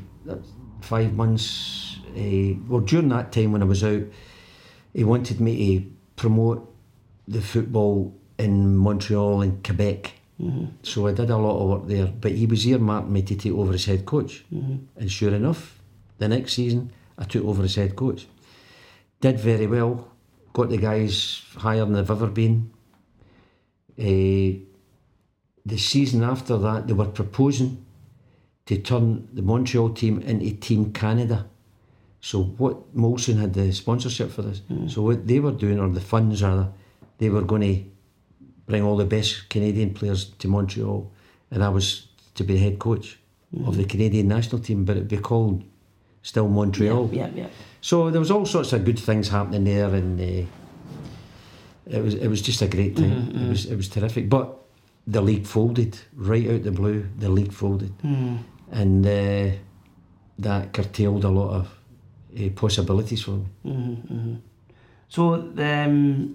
S3: 5 months, during that time when I was out, he wanted me to promote the football in Montreal and Quebec. So I did a lot of work there, but he was earmarking me to take over as head coach. And sure enough, the next season I took over as head coach. Did very well, got the guys higher than they've ever been. The season after that, they were proposing to turn the Montreal team into Team Canada. So what Molson had the sponsorship for this. So what they were doing, or the funds rather, they were going to bring all the best Canadian players to Montreal, and I was to be the head coach of the Canadian national team, but it'd be called still Montreal.
S2: Yeah.
S3: So there was all sorts of good things happening there, and it was just a great time. It was terrific. But the league folded right out the blue. The league folded, and that curtailed a lot of possibilities for me.
S2: So there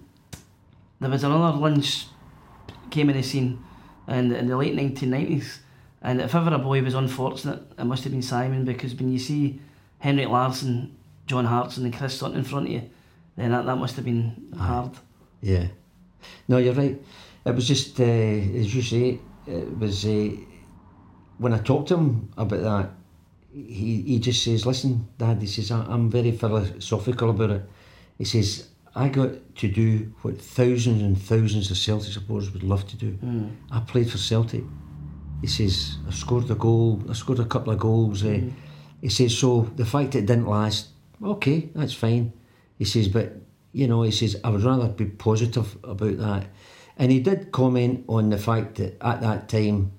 S2: was another lunch came in the scene in the late 1990s, and if ever a boy was unfortunate, it must have been Simon, because when you see Henrik Larsson, John Hartson and Chris Sutton in front of you, then that must have been hard.
S3: Yeah. No, you're right. It was just, as you say, it was, when I talked to him about that, he just says, listen, Dad, he says, I'm very philosophical about it. He says, I got to do what thousands and thousands of Celtic supporters would love to do. I played for Celtic. He says, I scored a goal, I scored a couple of goals. He says, so the fact it didn't last, okay, that's fine. He says, but, he says, I would rather be positive about that. And he did comment on the fact that at that time,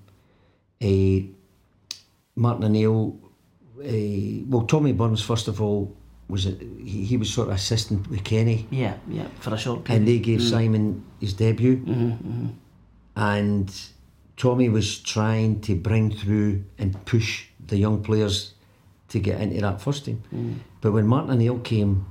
S3: Martin O'Neill, Tommy Burns, first of all, he was sort of assistant with Kenny.
S2: Yeah, for a short period.
S3: And they gave Simon his debut. And Tommy was trying to bring through and push the young players to get into that first team. But when Martin O'Neill came,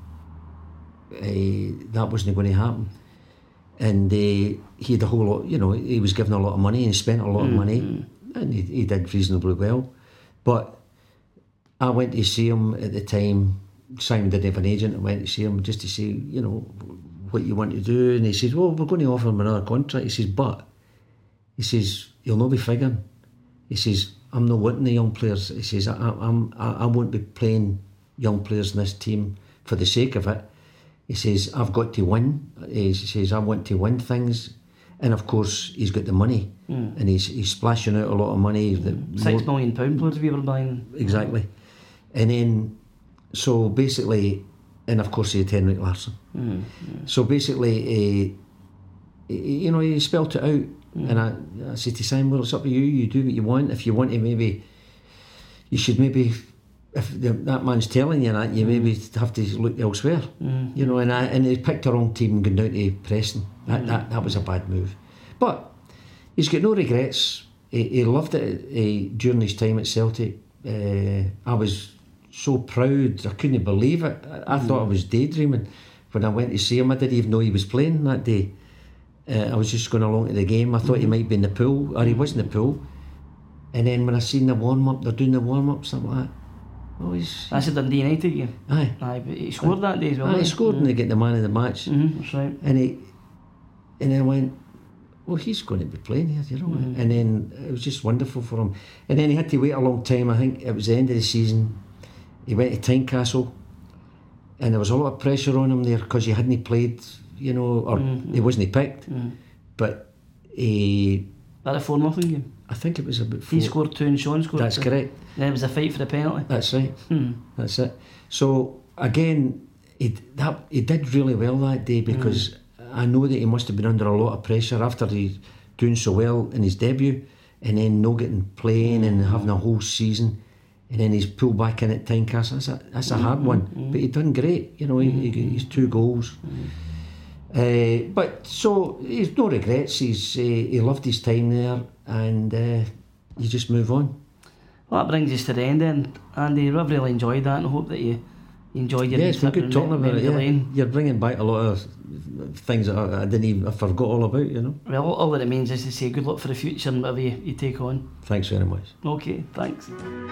S3: that wasn't going to happen. And he had a whole lot, he was given a lot of money and he spent a lot of money, and he did reasonably well. But I went to see him at the time. Simon didn't have an agent. I went to see him just to see, what you want to do. And he says, well, we're going to offer him another contract. He says, but, he says, you'll not be figuring. He says, I'm not wanting the young players. He says, I won't be playing young players in this team for the sake of it. He says, I've got to win. He says, I want to win things. And of course, he's got the money. And he's splashing out a lot of money.
S2: £6 million players we were buying.
S3: Exactly. And then, so basically, and of course he had Henrik Larsson. So basically, he spelt it out. And I said to Simon, well, it's up to you. You do what you want. If you want to maybe, you should maybe, if that man's telling you that, you maybe have to look elsewhere. And he picked the wrong team and gone down to Preston. That was a bad move. But he's got no regrets. He loved it during his time at Celtic. I was so proud. I couldn't believe it. I thought I was daydreaming when I went to see him. I didn't even know he was playing that day. I was just going along to the game. I thought he might be in the pool, or he was in the pool. And then when I seen the warm-up, they're doing the warm-ups, I'm like, oh,
S2: that's a Dundee United game.
S3: Aye,
S2: but he scored that day as well.
S3: He scored and they get the man of the match.
S2: That's right.
S3: And I went, well, he's going to be playing here, And then it was just wonderful for him. And then he had to wait a long time. I think it was the end of the season. He went to Tynecastle, and there was a lot of pressure on him there because he hadn't played, or he wasn't picked. But he...
S2: That a 4-0 game?
S3: I think it was about 4.
S2: He scored 2 and Sean scored 2.
S3: That's correct.
S2: Then it was a fight for the penalty.
S3: That's right. That's it. So again, he did really well that day, because I know that he must have been under a lot of pressure after he doing so well in his debut, and then no getting playing and having a whole season, and then he's pulled back in at Tynecastle. That's a hard one, but he done great. He got his 2 goals. But so he's no regrets. He loved his time there, and you just move on.
S2: Well, that brings us to the end then, Andy. I've really enjoyed that, and I hope that you You enjoyed your
S3: Yes, we're
S2: trip
S3: good talking about it.
S2: Memory
S3: Yeah.
S2: Lane.
S3: You're bringing back a lot of things that I didn't even, I forgot all about, you know.
S2: Well, all that it means is to say good luck for the future and whatever you take on.
S3: Thanks very much.
S2: Okay, thanks.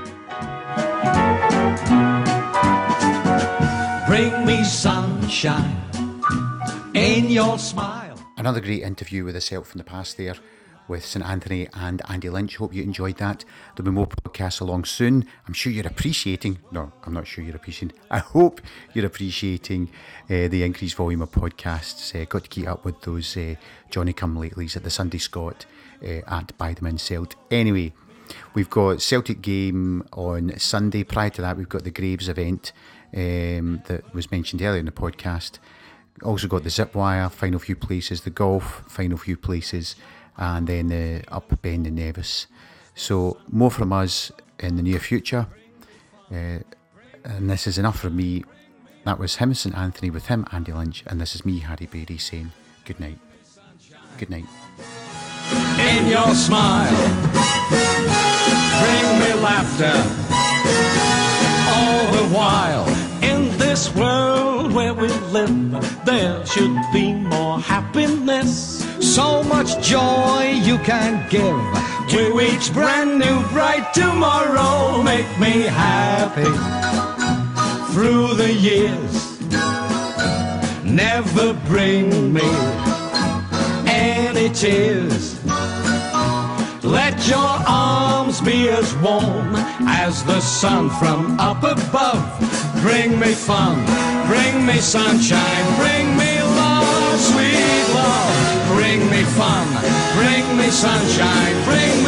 S4: Bring me sunshine in your smile.
S1: Another great interview with yourself from the past there with St Anthony and Andy Lynch. Hope you enjoyed that. There'll be more podcasts along soon. I'm sure you're appreciating, no, I'm not sure you're appreciating, I hope you're appreciating the increased volume of podcasts. Got to keep up with those Johnny Come Latelys at the Sunday Scott at By the Celt. Anyway, we've got Celtic game on Sunday. Prior to that, we've got the Graves event that was mentioned earlier in the podcast. Also got the zip wire, final few places, the golf, final few places, and then the Up Bend and Nevis. So more from us in the near future. And this is enough from me. That was him, St Anthony, with him, Andy Lynch, and this is me, Harry Bailey, saying good night. Good night.
S4: In your smile, bring me laughter all the while. In this world where we live, there should be more happiness. So much joy you can give to each brand new bright tomorrow. Make me happy through the years. Never bring me any tears. Let your arms be as warm as the sun from up above. Bring me fun, bring me sunshine, bring me love, sweet love. Bring me fun, bring me sunshine, bring